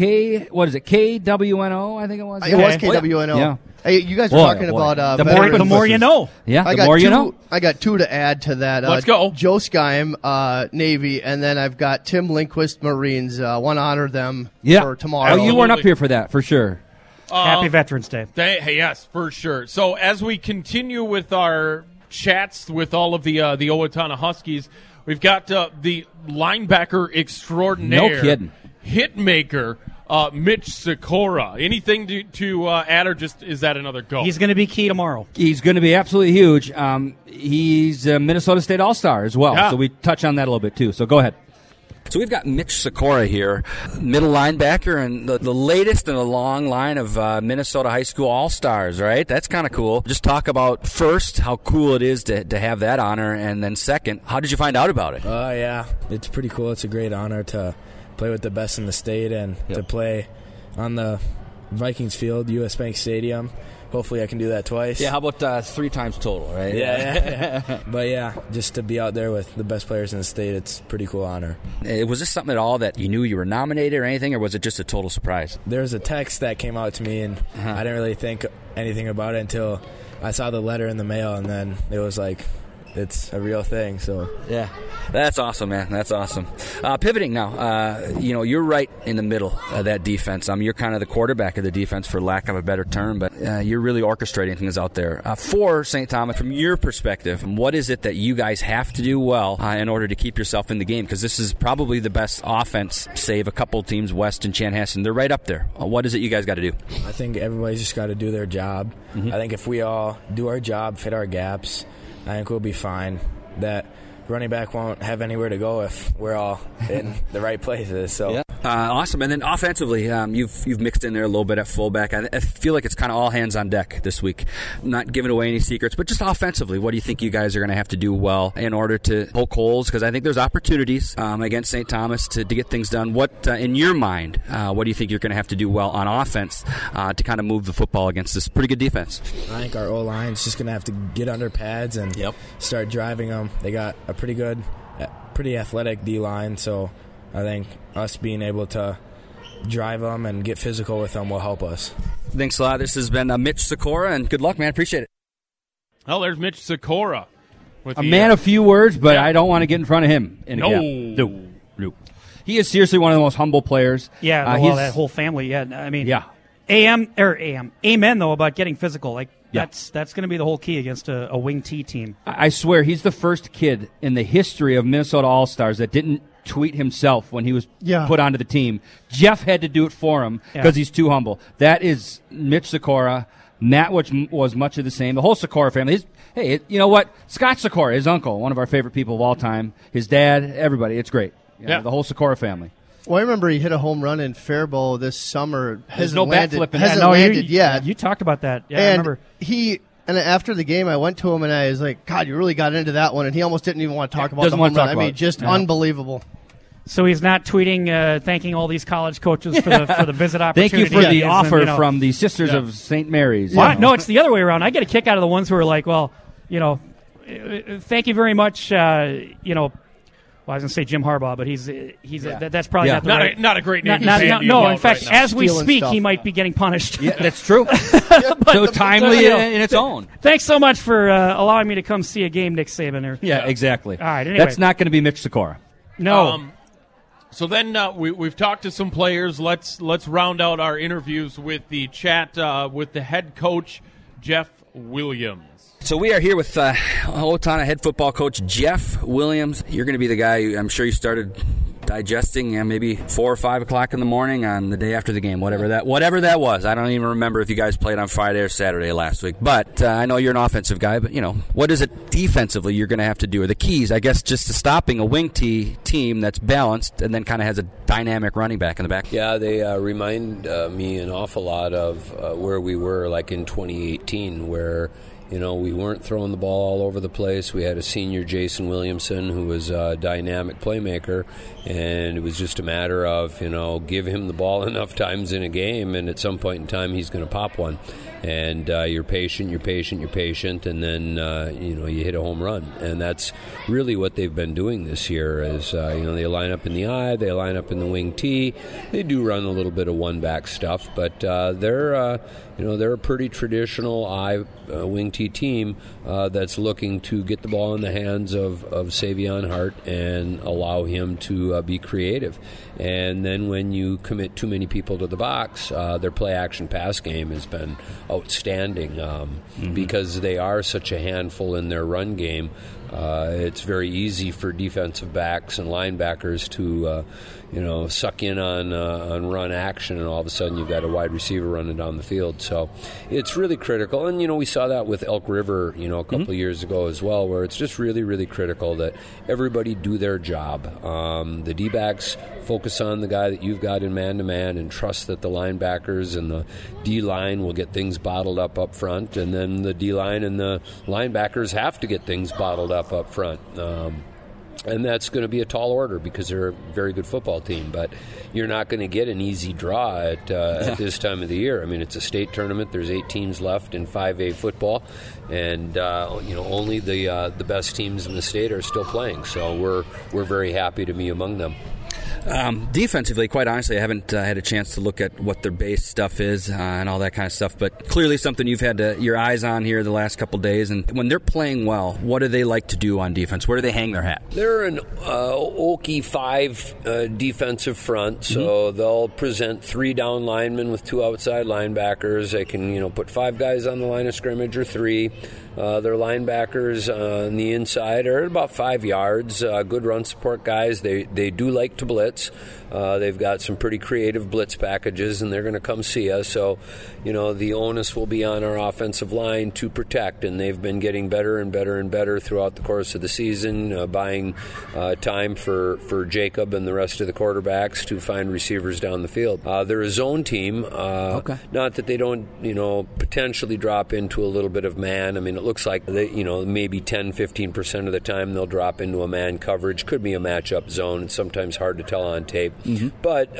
KWNO, I think it was. It was KWNO. Yeah. Hey, you guys were Boy, talking oh boy. about The veterans. The more you know. Yeah, I the got more two, you know. I got two to add to that. Let's go. Joe Skyme, Navy, and then I've got Tim Lindquist, Marines. Want to honor them for tomorrow. Oh, you weren't up here for that, for sure. Happy Veterans Day. Hey, yes, for sure. So as we continue with our chats with all of the Owatonna Huskies, we've got the linebacker extraordinaire, No kidding. hitmaker, Mitch Sikora. Anything to add, or just is that another go? He's going to be key tomorrow. He's going to be absolutely huge. He's a Minnesota State All-Star as well, Yeah. so we touch on that a little bit too. So go ahead. So we've got Mitch Sikora here, middle linebacker, and the latest in a long line of Minnesota high school all-stars, right? That's kind of cool. Just talk about, first, how cool it is to have that honor, and then second, how did you find out about it? Yeah, it's pretty cool. It's a great honor to play with the best in the state and to play on the Vikings field, US Bank Stadium. Hopefully I can do that twice. Yeah, how about 3 times total, right? Yeah. But yeah, just to be out there with the best players in the state, it's a pretty cool honor. Was this something at all that you knew you were nominated or anything, or was it just a total surprise? There was a text that came out to me, and I didn't really think anything about it until I saw the letter in the mail, and then it was like it's a real thing. So yeah, that's awesome, man. That's awesome. Pivoting now, you're right in the middle of that defense. You're kind of the quarterback of the defense, for lack of a better term, but you're really orchestrating things out there. For St. Thomas, from your perspective, what is it that you guys have to do well in order to keep yourself in the game? Because this is probably the best offense, save a couple teams, West and Chanhassen. They're right up there. What is it you guys got to do? I think everybody's just got to do their job. I think if we all do our job, fit our gaps, I think we'll be fine. That running back won't have anywhere to go if we're all in the right places. So yeah. Awesome. And then offensively, you've mixed in there a little bit at fullback. I feel like it's kind of all hands on deck this week. Not giving away any secrets, but just offensively, what do you think you guys are going to have to do well in order to poke holes? Because I think there's opportunities against St. Thomas to get things done. What, in your mind, what do you think you're going to have to do well on offense to kind of move the football against this pretty good defense? I think our O-line's just going to have to get under pads and start driving them. They got a pretty athletic D-line, so I think us being able to drive them and get physical with them will help us. Thanks a lot. This has been Mitch Sikora, and good luck, man. Appreciate it. Oh, there's Mitch Sikora. A man of few words, but I don't want to get in front of him. No. He is seriously one of the most humble players. Yeah, that whole family, yeah. I mean, amen, though, about getting physical. That's going to be the whole key against a wing T team. I swear, he's the first kid in the history of Minnesota All-Stars that didn't tweet himself when he was put onto the team. Jeff had to do it for him because he's too humble. That is Mitch Sikora. Matt was much of the same. The whole Sikora family. You know what? Scott Sikora, his uncle, one of our favorite people of all time. His dad, everybody. It's great. The whole Sikora family. Well, I remember he hit a home run in Faribault this summer. There's no backflip. Hasn't landed yet. You talked about that. Yeah, and I remember. And after the game, I went to him and I was like, God, you really got into that one. And he almost didn't even want to talk about the home run. I mean, just unbelievable. So he's not tweeting, thanking all these college coaches for the visit opportunity. Thank you for the offer from the Sisters of St. Mary's. Well, no, it's the other way around. I get a kick out of the ones who are like, well, thank you very much, Well, I was going to say Jim Harbaugh, but that's probably not the right... Not a great name. No, in fact, as we speak, he might be getting punished. Yeah, that's true. So timely in its own. Thanks so much for allowing me to come see a game, Nick Saban. Yeah, exactly. All right, anyway. That's not going to be Mitch Sikora. No. So then we've talked to some players. Let's round out our interviews with the chat with the head coach, Jeff Williams. So we are here with Owatonna head football coach Jeff Williams. You're going to be the guy I'm sure you started digesting maybe 4 or 5 o'clock in the morning on the day after the game, whatever that was. I don't even remember if you guys played on Friday or Saturday last week. But I know you're an offensive guy, but, what is it defensively you're going to have to do? Or the keys, I guess, just to stopping a wing team that's balanced and then kind of has a dynamic running back in the back. Yeah, they remind me an awful lot of where we were like in 2018, where we weren't throwing the ball all over the place. We had a senior, Jason Williamson, who was a dynamic playmaker, and it was just a matter of, give him the ball enough times in a game, and at some point in time he's going to pop one. And you're patient, and then, you hit a home run. And that's really what they've been doing this year is, they line up in the I, they line up in the wing T. They do run a little bit of one-back stuff, but they're a pretty traditional I wing T team that's looking to get the ball in the hands of Savion Hart and allow him to be creative. And then when you commit too many people to the box, their play-action pass game has been outstanding because they are such a handful in their run game. It's very easy for defensive backs and linebackers to suck in on run action, and all of a sudden you've got a wide receiver running down the field. So it's really critical. And, we saw that with Elk River, a couple of years ago as well, where it's just really, really critical that everybody do their job. The D-backs focus on the guy that you've got in man-to-man and trust that the linebackers and the D-line will get things bottled up front, and then the D-line and the linebackers have to get things bottled up front. And that's going to be a tall order because they're a very good football team. But you're not going to get an easy draw at this time of the year. I mean, it's a state tournament. There's 8 teams left in 5A football. And, only the best teams in the state are still playing. So we're very happy to be among them. Defensively, quite honestly, I haven't had a chance to look at what their base stuff is and all that kind of stuff, but clearly something you've had your eyes on here the last couple days. And when they're playing well, what do they like to do on defense? Where do they hang their hat? They're an Okie 5 defensive front, so they'll present 3 down linemen with 2 outside linebackers. They can, put 5 guys on the line of scrimmage or 3. Their linebackers on the inside are at about 5 yards. Good run support guys. They do like to blitz. They've got some pretty creative blitz packages, and they're going to come see us. So, the onus will be on our offensive line to protect, and they've been getting better and better and better throughout the course of the season, buying time for Jacob and the rest of the quarterbacks to find receivers down the field. They're a zone team. Not that they don't, potentially drop into a little bit of man. I mean, it looks like they, maybe 10-15% of the time they'll drop into a man coverage. Could be a matchup zone. It's sometimes hard to tell on tape. But,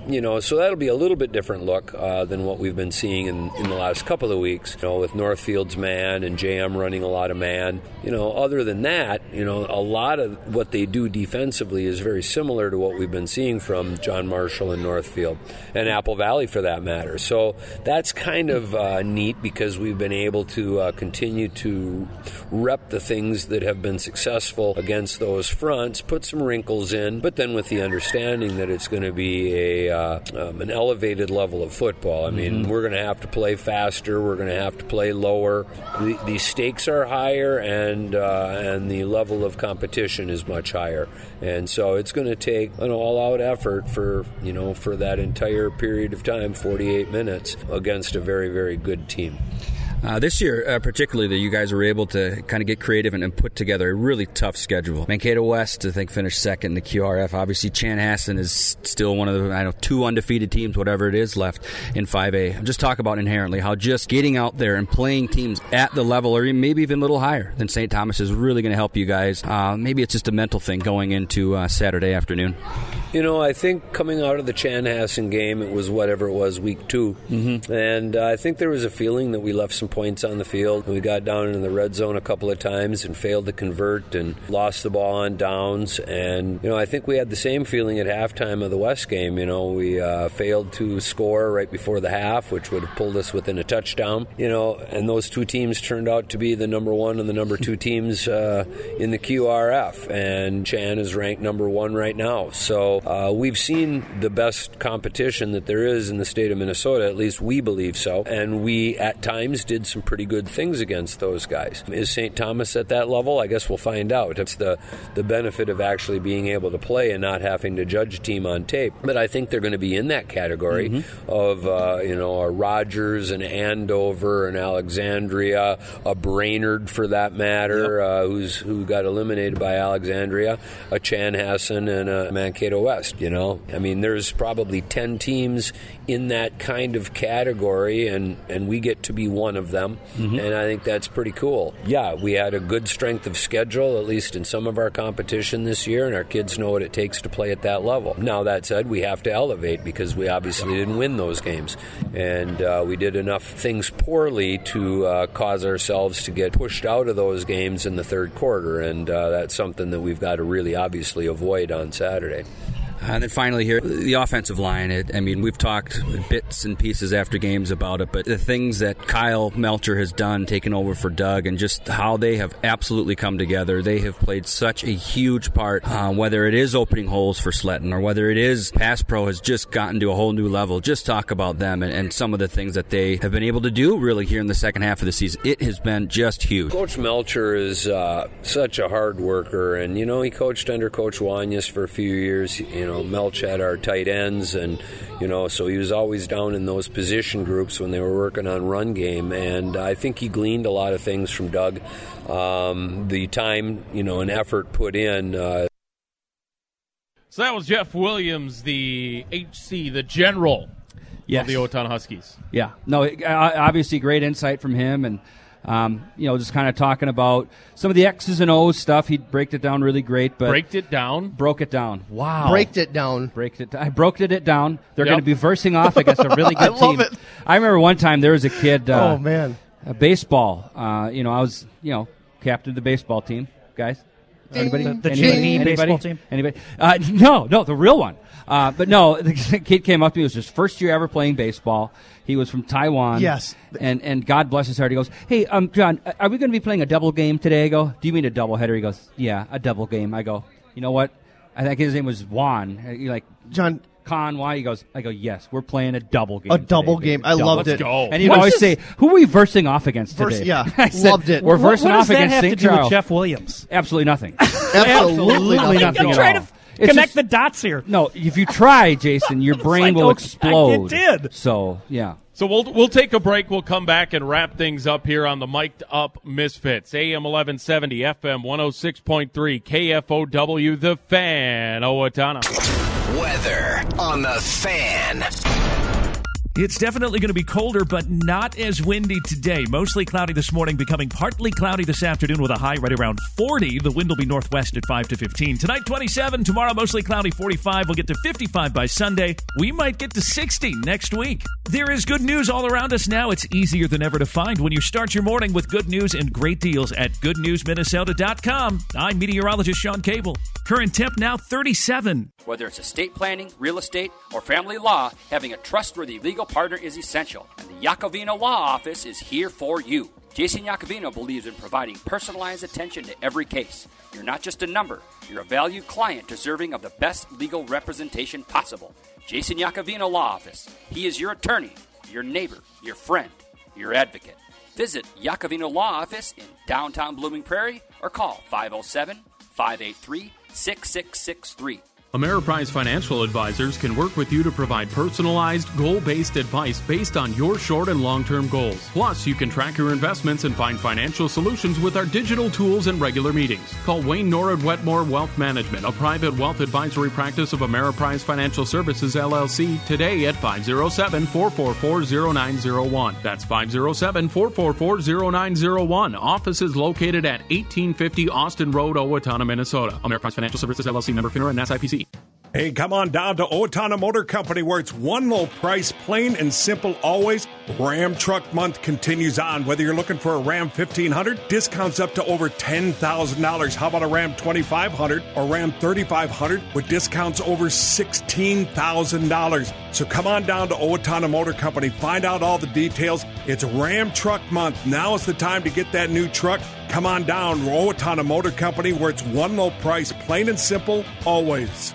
so that'll be a little bit different look than what we've been seeing in the last couple of weeks, with Northfield's man and JM running a lot of man. Other than that, a lot of what they do defensively is very similar to what we've been seeing from John Marshall and Northfield and Apple Valley for that matter. So that's kind of neat because we've been able to continue to rep the things that have been successful against those fronts, put some wrinkles in, but then with the understanding that it's going to be an elevated level of football. I mean, we're going to have to play faster. We're going to have to play lower. The stakes are higher, and the level of competition is much higher. And so it's going to take an all-out effort for that entire period of time, 48 minutes, against a very, very good team. This year, particularly, you guys were able to kind of get creative and put together a really tough schedule. Mankato West, I think, finished second in the QRF. Obviously, Chanhassen is still one of the, 2 undefeated teams, whatever it is, left in 5A. Just talk about inherently how just getting out there and playing teams at the level or maybe even a little higher than St. Thomas is really going to help you guys. Maybe it's just a mental thing going into Saturday afternoon. I think coming out of the Chanhassen game, it was whatever it was, week 2. And I think there was a feeling that we left some points on the field. We got down into the red zone a couple of times and failed to convert and lost the ball on downs. And, I think we had the same feeling at halftime of the West game. We failed to score right before the half, which would have pulled us within a touchdown. And those 2 teams turned out to be the number 1 and the number 2 teams in the QRF. And Chan is ranked number 1 right now. So we've seen the best competition that there is in the state of Minnesota, at least we believe so. And we, at times, did some pretty good things against those guys. Is St. Thomas at that level? I guess we'll find out. It's the benefit of actually being able to play and not having to judge a team on tape. But I think they're going to be in that category of, a Rogers, an Andover, an Alexandria, a Brainerd for that matter, who got eliminated by Alexandria, a Chanhassen, and a Mankato West. There's probably 10 teams in that kind of category, and we get to be one of them, and I think that's pretty cool. Yeah, we had a good strength of schedule, at least in some of our competition this year, and our kids know what it takes to play at that level. Now, that said, we have to elevate because we obviously didn't win those games, and we did enough things poorly to cause ourselves to get pushed out of those games in the third quarter, and that's something that we've got to really obviously avoid on Saturday. And then finally here, the offensive line. We've talked bits and pieces after games about it, but the things that Kyle Melcher has done, taking over for Doug, and just how they have absolutely come together. They have played such a huge part, whether it is opening holes for Sletton or whether it is Pass Pro has just gotten to a whole new level. Just talk about them and some of the things that they have been able to do really here in the second half of the season. It has been just huge. Coach Melcher is such a hard worker, and, he coached under Coach Wanyas for a few years. Melch had our tight ends, and so he was always down in those position groups when they were working on run game, and I think he gleaned a lot of things from Doug. The time and effort put in. So that was Jeff Williams, the HC, the general of the Owatonna Huskies. Yeah, no, obviously great insight from him, and just kind of talking about some of the X's and O's stuff. He broke it down really great. But Broke it down? Wow. Braked it down. I broke it down. They're going to be versing off against a really good team. I love it. I remember one time there was a kid. Oh, man. Baseball. I was, captain of the baseball team, guys. Anybody? The JV baseball team? Anybody? No, the real one. But no, the kid came up to me. It was his first year ever playing baseball. He was from Taiwan. Yes. And God bless his heart. He goes, hey, John, are we going to be playing a double game today? I go, do you mean a doubleheader? He goes, yeah, a double game. I go, you know what? I think his name was Juan. You're like, John. Con, why? He goes, I go, yes, we're playing a double game. A double game. I loved it. Let's go. And he'd always say, who are we versing off against today? Yeah, I said, loved it. We're versing off against What St. does that have to do Charles. with Jeff Williams? Absolutely nothing. Absolutely nothing. Nothing I'm at trying all. to connect the dots here. No, if you try, Jason, your brain will explode. It did. So, yeah. So we'll take a break. We'll come back and wrap things up here on the Mic'd Up Misfits. AM 1170, FM 106.3, KFOW, The Fan, Owatonna. Weather on The Fan. It's definitely going to be colder, but not as windy today. Mostly cloudy this morning, becoming partly cloudy this afternoon with a high right around 40. The wind will be northwest at 5 to 15. Tonight, 27. Tomorrow, mostly cloudy, 45. We'll get to 55 by Sunday. We might get to 60 next week. There is good news all around us now. It's easier than ever to find when you start your morning with good news and great deals at goodnewsminnesota.com. I'm meteorologist Sean Cable. Current temp now 37. Whether it's estate planning, real estate, or family law, having a trustworthy legal partner is essential, and the Iacovino Law Office is here for you. Jason Iacovino believes in providing personalized attention to every case. You're not just a number, you're a valued client deserving of the best legal representation possible. Jason Iacovino Law Office. He is your attorney, your neighbor, your friend, your advocate. Visit Iacovino Law Office in downtown Blooming Prairie or call 507-583-6663. Ameriprise Financial Advisors can work with you to provide personalized, goal-based advice based on your short and long-term goals. Plus, you can track your investments and find financial solutions with our digital tools and regular meetings. Call Wayne Norwood Wetmore Wealth Management, a private wealth advisory practice of Ameriprise Financial Services, LLC, today at 507-444-0901. That's 507-444-0901. Office is located at 1850 Austin Road, Owatonna, Minnesota. Ameriprise Financial Services, LLC, member FINRA and SIPC. Hey, come on down to Owatonna Motor Company where it's one low price, plain and simple always. Ram Truck Month continues on. Whether you're looking for a Ram 1500, discounts up to over $10,000. How about a Ram 2500 or Ram 3500 with discounts over $16,000? So come on down to Owatonna Motor Company. Find out all the details. It's Ram Truck Month. Now is the time to get that new truck. Come on down to Owatonna Motor Company where it's one low price, plain and simple always.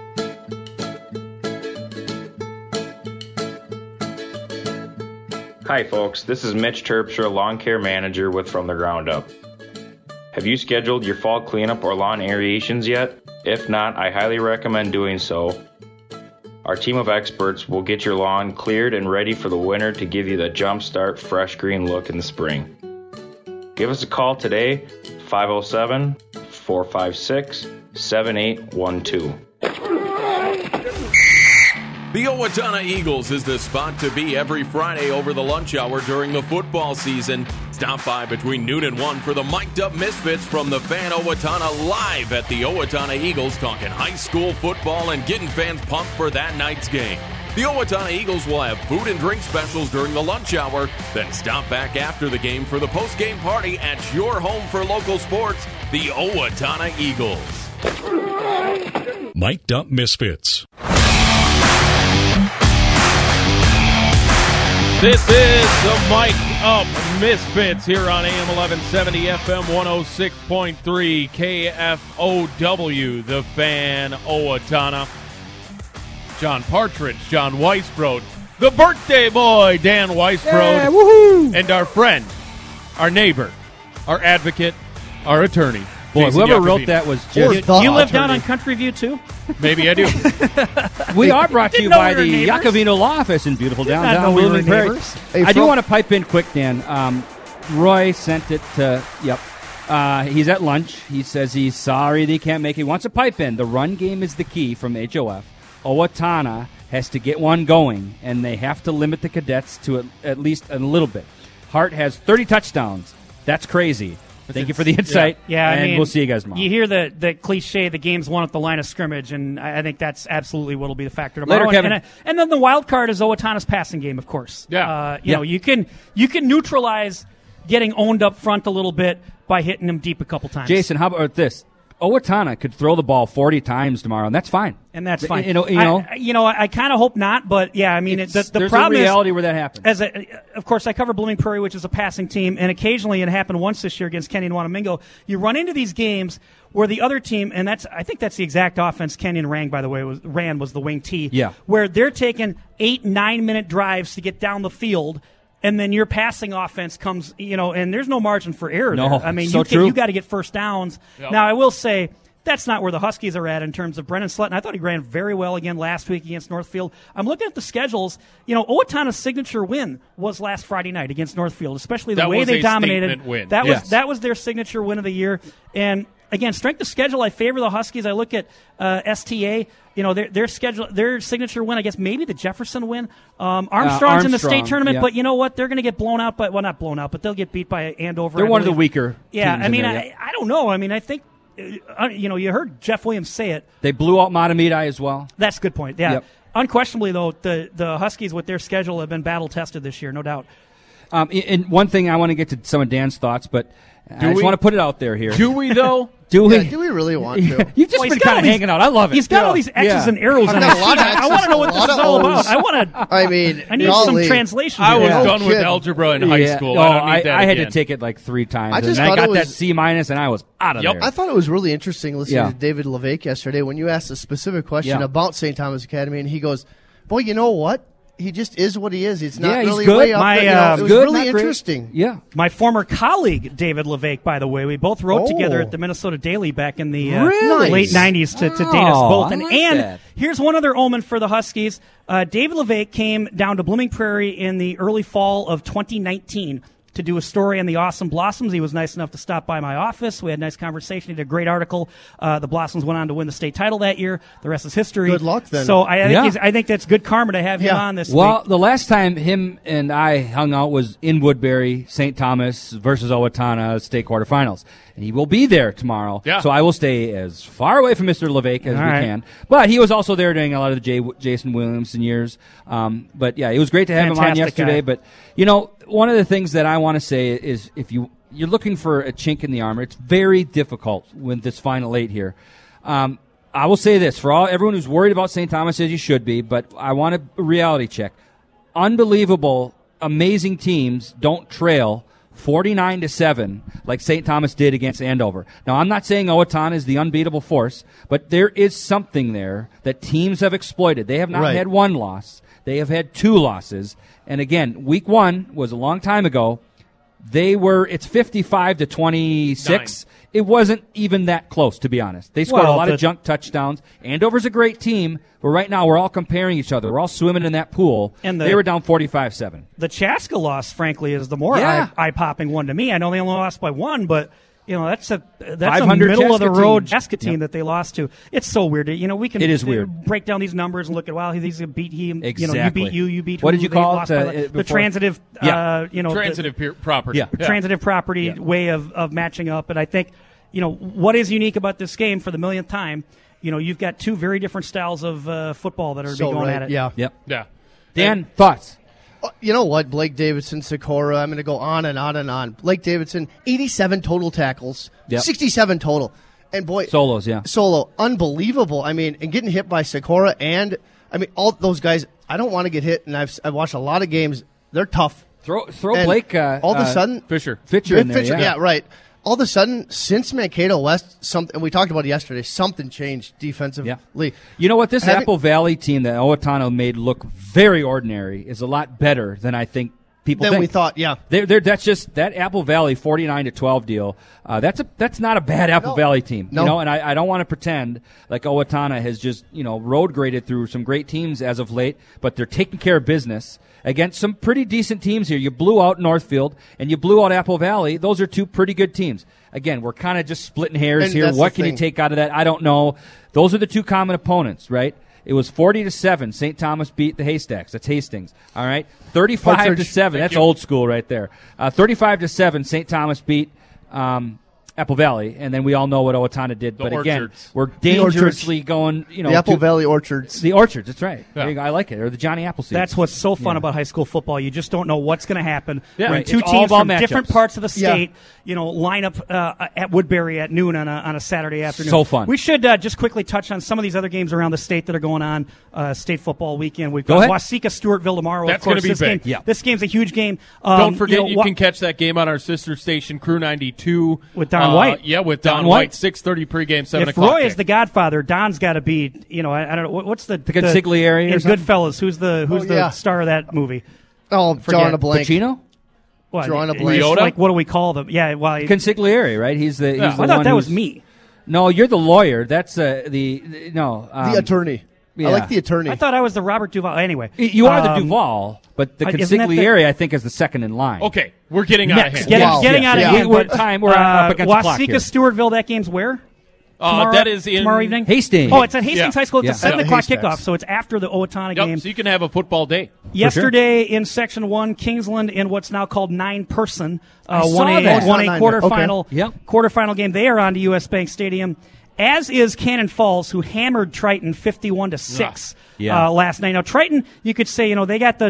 Hi folks, this is Mitch Terpstra, Lawn Care Manager with From the Ground Up. Have you scheduled your fall cleanup or lawn aerations yet? If not, I highly recommend doing so. Our team of experts will get your lawn cleared and ready for the winter to give you the jump start, fresh green look in the spring. Give us a call today, 507-456-7812. The Owatonna Eagles is the spot to be every Friday over the lunch hour during the football season. Stop by between noon and 1 for the Mic'd Up Misfits from the Fan Owatonna live at the Owatonna Eagles, talking high school football and getting fans pumped for that night's game. The Owatonna Eagles will have food and drink specials during the lunch hour, then stop back after the game for the post-game party at your home for local sports, the Owatonna Eagles. Mic'd Up Misfits. This is the Mic'd Up Misfits here on AM 1170, FM 106.3, KFOW, The Fan, Owatonna. John Partridge, John Weisbrod, the birthday boy, Dan Weisbrod, and our friend, our neighbor, our advocate, our attorney. Boy, Jason whoever Iacovino. wrote that was just... You live down on Country View, too? Maybe I do. We are brought to you by the neighbors. Iacovino Law Office in beautiful Did not downtown know we were Blooming Prairie. neighbors. Hey, I do want to pipe in quick, Dan. Roy sent it to... Yep. He's at lunch. He says he's sorry that he can't make it. He wants a pipe in. The run game is the key from HOF. Owatonna has to get one going, and they have to limit the cadets to at least a little bit. Hart has 30 touchdowns. That's crazy. Thank you for the insight. Yeah, and I mean, we'll see you guys tomorrow. You hear the cliche, the game's won at the line of scrimmage, and I think that's absolutely what will be the factor Later, tomorrow. Kevin. And then the wild card is Owatonna's passing game, of course. Yeah. You know, you can neutralize getting owned up front a little bit by hitting them deep a couple times. Jason, how about this? Owatonna could throw the ball 40 times tomorrow, and that's fine. And that's fine. I kind of hope not, but yeah, I mean, the there's problem a reality is, where that happens. Of course, I cover Blooming Prairie, which is a passing team, and occasionally it happened once this year against Kenyon Wanamingo. You run into these games where the other team, and I think that's the exact offense Kenyon ran, by the way, was the wing T, where they're taking 8-9 minute drives to get down the field. And then your passing offense comes, and there's no margin for error there. I mean, you got to get first downs. Yep. Now, I will say that's not where the Huskies are at in terms of Brennan Slutton. I thought he ran very well again last week against Northfield. I'm looking at the schedules. Owatonna's signature win was last Friday night against Northfield, especially the way they dominated. Win. That was their signature win of the year. And again, strength of schedule, I favor the Huskies. I look at STA. Their schedule, their signature win, I guess maybe the Jefferson win. Armstrong's in the state tournament, but you know what? They're going to get blown out not blown out, but they'll get beat by Andover. They're one of the weaker teams. I mean, I don't know. I mean, I think, you heard Jeff Williams say it. They blew out Matamidi as well. That's a good point, yeah. Yep. Unquestionably, though, the Huskies with their schedule have been battle-tested this year, no doubt. And one thing, I want to get to some of Dan's thoughts, but I just want to put it out there here. Do we, though? Do we really want to? You've just been kind of hanging out. I love it. He's got all these X's and arrows on his sheet. I want to know what this is all about. I need some translation. I was done with algebra in high school. I had to take it like 3 times. I got that C- and I was out of there. I thought it was really interesting listening to David LeVake yesterday when you asked a specific question about St. Thomas Academy, and he goes, boy, you know what? He just is what he is. It's not really good. Way up there. It was really interesting. Yeah. My former colleague, David LeVake, by the way, we both wrote together at the Minnesota Daily back in the late 90s to date us both. And here's one other omen for the Huskies. David LeVake came down to Blooming Prairie in the early fall of 2019 to do a story on the Awesome Blossoms. He was nice enough to stop by my office. We had a nice conversation. He did a great article. The Blossoms went on to win the state title that year. The rest is history. Good luck, then. So I think that's good karma to have him on this week. Well, the last time him and I hung out was in Woodbury, St. Thomas versus Owatonna state quarterfinals. And he will be there tomorrow. Yeah. So I will stay as far away from Mr. LeVake as we can. But he was also there during a lot of the Jason Williamson years. But, yeah, it was great to have him on yesterday. Guy. But, one of the things that I want to say is if you're looking for a chink in the armor, it's very difficult with this Final 8 here. I will say this, for everyone who's worried about St. Thomas, as you should be, but I want a reality check. Unbelievable, amazing teams don't trail 49-7 like St. Thomas did against Andover. Now, I'm not saying Owatonna is the unbeatable force, but there is something there that teams have exploited. They have not had one loss. They have had 2 losses. And again, week 1 was a long time ago. It's 55-26. It wasn't even that close, to be honest. They scored a lot of junk touchdowns. Andover's a great team, but right now we're all comparing each other. We're all swimming in that pool. And they were down 45-7. The Chaska loss, frankly, is the more eye-popping one to me. I know they only lost by 1, but that's a middle of the road Chaska team that they lost to. It's so weird. We can break down these numbers and look at these beat him. Exactly. You beat what did you call it? The transitive transitive property. Yeah. Transitive property way of matching up. And I think what is unique about this game for the millionth time. You've got 2 very different styles of football that are going at it. Yeah. Yep. Yeah. Dan, thoughts? You know what? Blake Davidson, Sikora, I'm going to go on and on and on. Blake Davidson, 87 total tackles, 67 total. And boy. Solos, yeah. Solo. Unbelievable. I mean, and getting hit by Sikora and, all those guys, I don't want to get hit, and I've watched a lot of games. They're tough. Throw Blake. All of a sudden. Fisher in there, yeah, right. All of a sudden, since Mankato West, and we talked about it yesterday, something changed defensively. Yeah. You know what? This Apple Valley team that Owatonna made look very ordinary is a lot better than I think people think. We thought, yeah. That's just that Apple Valley 49-12 deal. That's not a bad Apple Valley team. No. And I don't want to pretend like Owatonna has just road graded through some great teams as of late, but they're taking care of business against some pretty decent teams here. You blew out Northfield and you blew out Apple Valley. Those are 2 pretty good teams. Again, we're kind of just splitting hairs here. What can you take out of that? I don't know. Those are the 2 common opponents, right? It was 40-7. St. Thomas beat the Haystacks. That's Hastings. All right, 35-7. That's old school right there. 35-7. St. Thomas beat Apple Valley, and then we all know what Owatonna did. The but orchards. again, we're dangerously going. You know, the Apple Valley Orchards. The orchards. That's right. Yeah. There you go. I like it. Or the Johnny Appleseed. That's what's so fun about high school football. You just don't know what's going to happen when Right. two It's all teams about from different matchups. parts of the state, line up at Woodbury at noon on a Saturday afternoon. So fun. We should just quickly touch on some of these other games around the state that are going on. State football weekend. We've Go got ahead. Waseca Stewartville tomorrow. That's going to be big. Game, This game's a huge game. Don't forget, you Wa- can catch that game on our sister station, Crew 92. With Don White. Yeah, with Don Don White. White. 6:30 pregame, 7 If o'clock. Roy is the Godfather, Don's got to be. I don't know what's the consigliere in or something? Goodfellas. Who's the star of that movie? Oh, Forget. drawing a blank. Pacino? What, Drawing a it's blank. like, what do we call them? Yeah, well, Consigliere, right? He's the. He's the I thought one that was who's- me. No, you're the lawyer. That's the no. The attorney. yeah. I like the attorney. I thought I was the Robert Duvall. Anyway, You are the Duval, but the isn't that the- consigliere, I think, is the second in line. Okay, we're getting out of hand. Getting out of Yeah. hand. We're but, time. We're up against the clock Waseca here. Stewartville. That game's where? Tomorrow, that is in tomorrow evening. Hastings. Oh, it's at Hastings Yeah. High School. It's Yeah. a 7 Yeah, o'clock Hastings. kickoff, so it's after the Owatonna Yep, game. so you can have a football day. Yesterday in Section 1, Kingsland in what's now called 9-person I won saw a that. won a Not 9, quarterfinal okay. Yep. quarterfinal game. They are on to U.S. Bank Stadium, as is Cannon Falls, who hammered Triton 51-6 last night. Now Triton, you could say, they got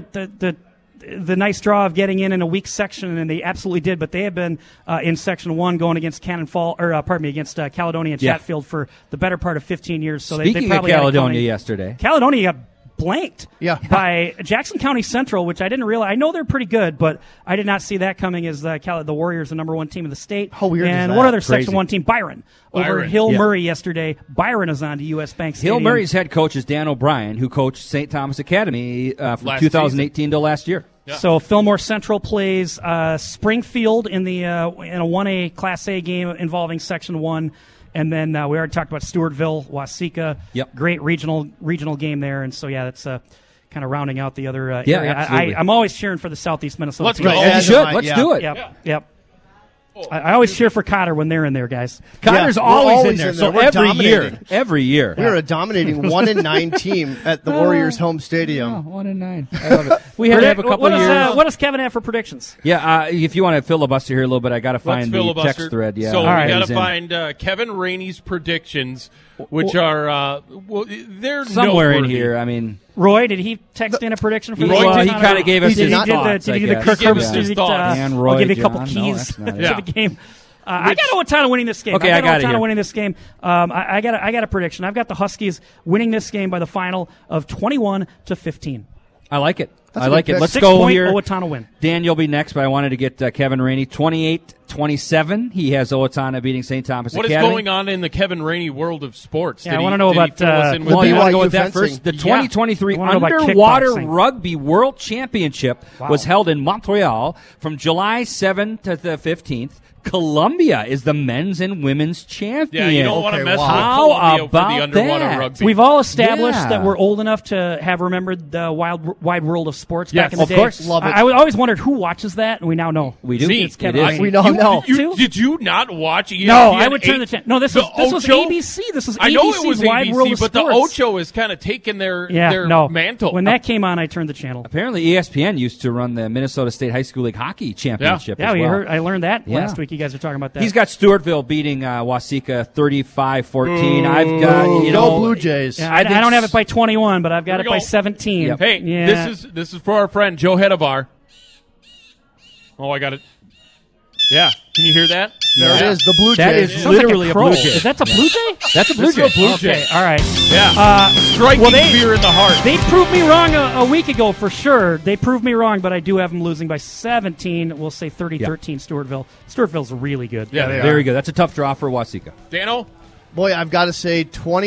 the nice draw of getting in a weak section, and they absolutely did. But they have been in Section 1 going against against Caledonia and Yeah. Chatfield for the better part of 15 years. So Speaking they of probably had it Caledonia coming. yesterday. Caledonia got blanked by Jackson County Central, which I didn't realize. I know they're pretty good, but I did not see that coming as the Warriors, the number one team in the state. How weird And is one that? other Crazy. Section 1 team, Byron over Hill Yeah. Murray yesterday. Byron is on to U.S. Bank Stadium. Hill Murray's head coach is Dan O'Brien, who coached St. Thomas Academy from Last 2018 to last year. Yeah. So Fillmore Central plays Springfield in a 1A Class A game involving Section 1. And then we already talked about Stewartville, Waseca. Yep. Great regional game there. And so, that's kind of rounding out the other Yeah, area. absolutely. I'm always cheering for the Southeast Minnesota Let's team. go. You should. Let's do it. Yep. I always cheer for Cotter when they're in there, guys. Connor's we're always in there. So We're dominating. every year. We are a dominating 1-9 team at the Warriors' home stadium. 1-9. I love it. We had to have a couple what of years. what does Kevin have for predictions? Yeah, if you want to filibuster here a little bit, I got to Let's find the filibuster. text thread. Yeah, So we right. got He's to in. find Kevin Rainey's predictions, which are they're somewhere in noteworthy. here. I mean, Roy, did he text in a prediction for Roy the did. he kind of gave us Did his he do thoughts. the, I did he do the guess. Kirk He gave us Herbstreit? his thoughts. And I'll Roy give you a couple John. No, keys that's not to it. the game. I got Owatonna winning this game. Okay, I got it Owatonna here. winning this game. I got a prediction. I've got the Huskies winning this game by the final of 21-15. I like it. That's I a like good it. pick. Let's 6 go point here. Owatonna win. Dan, you'll be next, but I wanted to get Kevin Rainey 28-27. He has Owatonna beating St. Thomas What is Academy. going on in the Kevin Rainey world of sports? Yeah, I wanna know about, fill us in with Well, you that? want to go BYU with that fencing. first? The 2023 I wanna know about Underwater kickboxing. Rugby World Championship was held in Montreal from July 7th to the 15th. Columbia is the men's and women's champion. Yeah, you don't want to Okay, mess wow. with Columbia about for the underwater that? rugby. We've all established Yeah. that we're old enough to have remembered the wide world of sports Yes, back in the of day. course. Love it. I always wondered who watches that, and we now know. We do. Me. It's Kevin. It is. Rainey. We know You- now. you- Did you not watch ESPN? No, I would turn 8? the channel. No, this The was Ocho? ABC. This was I know ABC's it was Wide ABC, World of but Sports. the Ocho has kind of taken their mantle. When that came on, I turned the channel. Apparently, ESPN used to run the Minnesota State High School League Hockey Championship. Yeah, as we well. heard. I learned that Yeah. last week. You guys were talking about that. He's got Stewartville beating Waseca 35-14. I've got Go Blue Jays. Yeah, I I think don't have it by 21, but I've got Here it we by go. 17. Yep. Hey, Yeah. this is for our friend Joe Hedevar. Oh, I got it. Yeah, can you hear that? There it is, the Blue That Jays. is Sounds like literally a crow. Blue Jay. Is that a Blue Jay? That's a Blue This Jay. is a Blue Jay. Okay, all right. Yeah. Striking fear in the heart. They proved me wrong a week ago for sure. They proved me wrong, but I do have them losing by 17. We'll say 30-13 Stewartville. Stewartville's really good. Yeah, they Very are. good. That's a tough draw for Waseca. Dano? Boy, I've got to say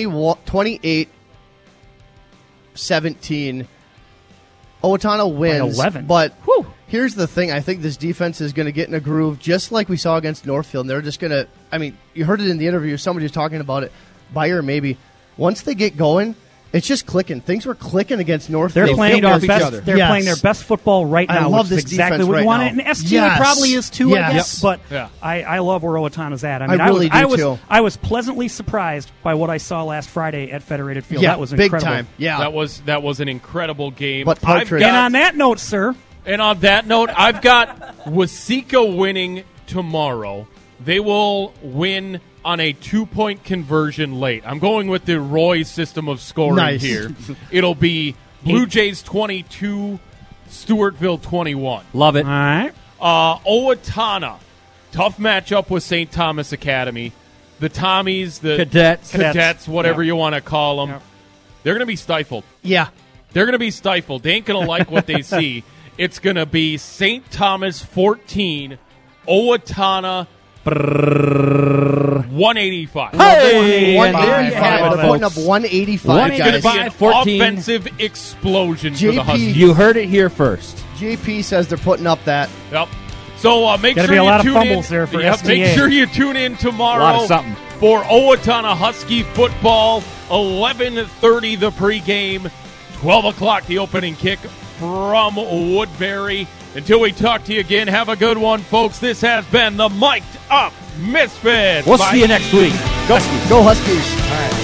28-17. Owatonna wins. 11. But here's the thing. I think this defense is going to get in a groove just like we saw against Northfield. They're just going to, I mean, you heard it in the interview. Somebody was talking about it. Bayer maybe. Once they get going, it's just clicking. Things were clicking against Northfield. They're playing feed their off each best. other. They're Yes. playing their best football right I now. love which is this exactly defense what right you want. now. And STA Yes. probably is too, I Yes. guess. But Yeah. I love where Owatonna's at. I I mean, really do, was, too. I was pleasantly surprised by what I saw last Friday at Federated Field. Yeah, That was big incredible. time. Yeah. That was an incredible game. But Partridge- And on that note, sir, And on that note, I've got Waseca winning tomorrow They will win on a 2-point conversion late. I'm going with the Roy system of scoring here. It'll be Blue Jays 22, Stewartville 21. Love it. All right. Owatonna, tough matchup with St. Thomas Academy. The Tommies, the Cadets, whatever you want to call them, they're going to be stifled. Yeah. They're going to be stifled. They ain't going to like what they see. It's going to be St. Thomas 14, Owatonna 185. Hey! 185. They're putting up 185, It's going to be an 14. offensive explosion for the Huskies. You heard it here first. JP says they're putting up that. Yep. So make Gotta sure be a you lot of tune fumbles in. there for Yep, STA. make sure you tune in tomorrow A lot of something. for Owatonna Husky football. 11:30 the pregame, 12 o'clock the opening kick from Woodbury. Until we talk to you again, have a good one, folks. This has been the Mic'd Up Misfits. We'll see you next week. Go Huskies. All right.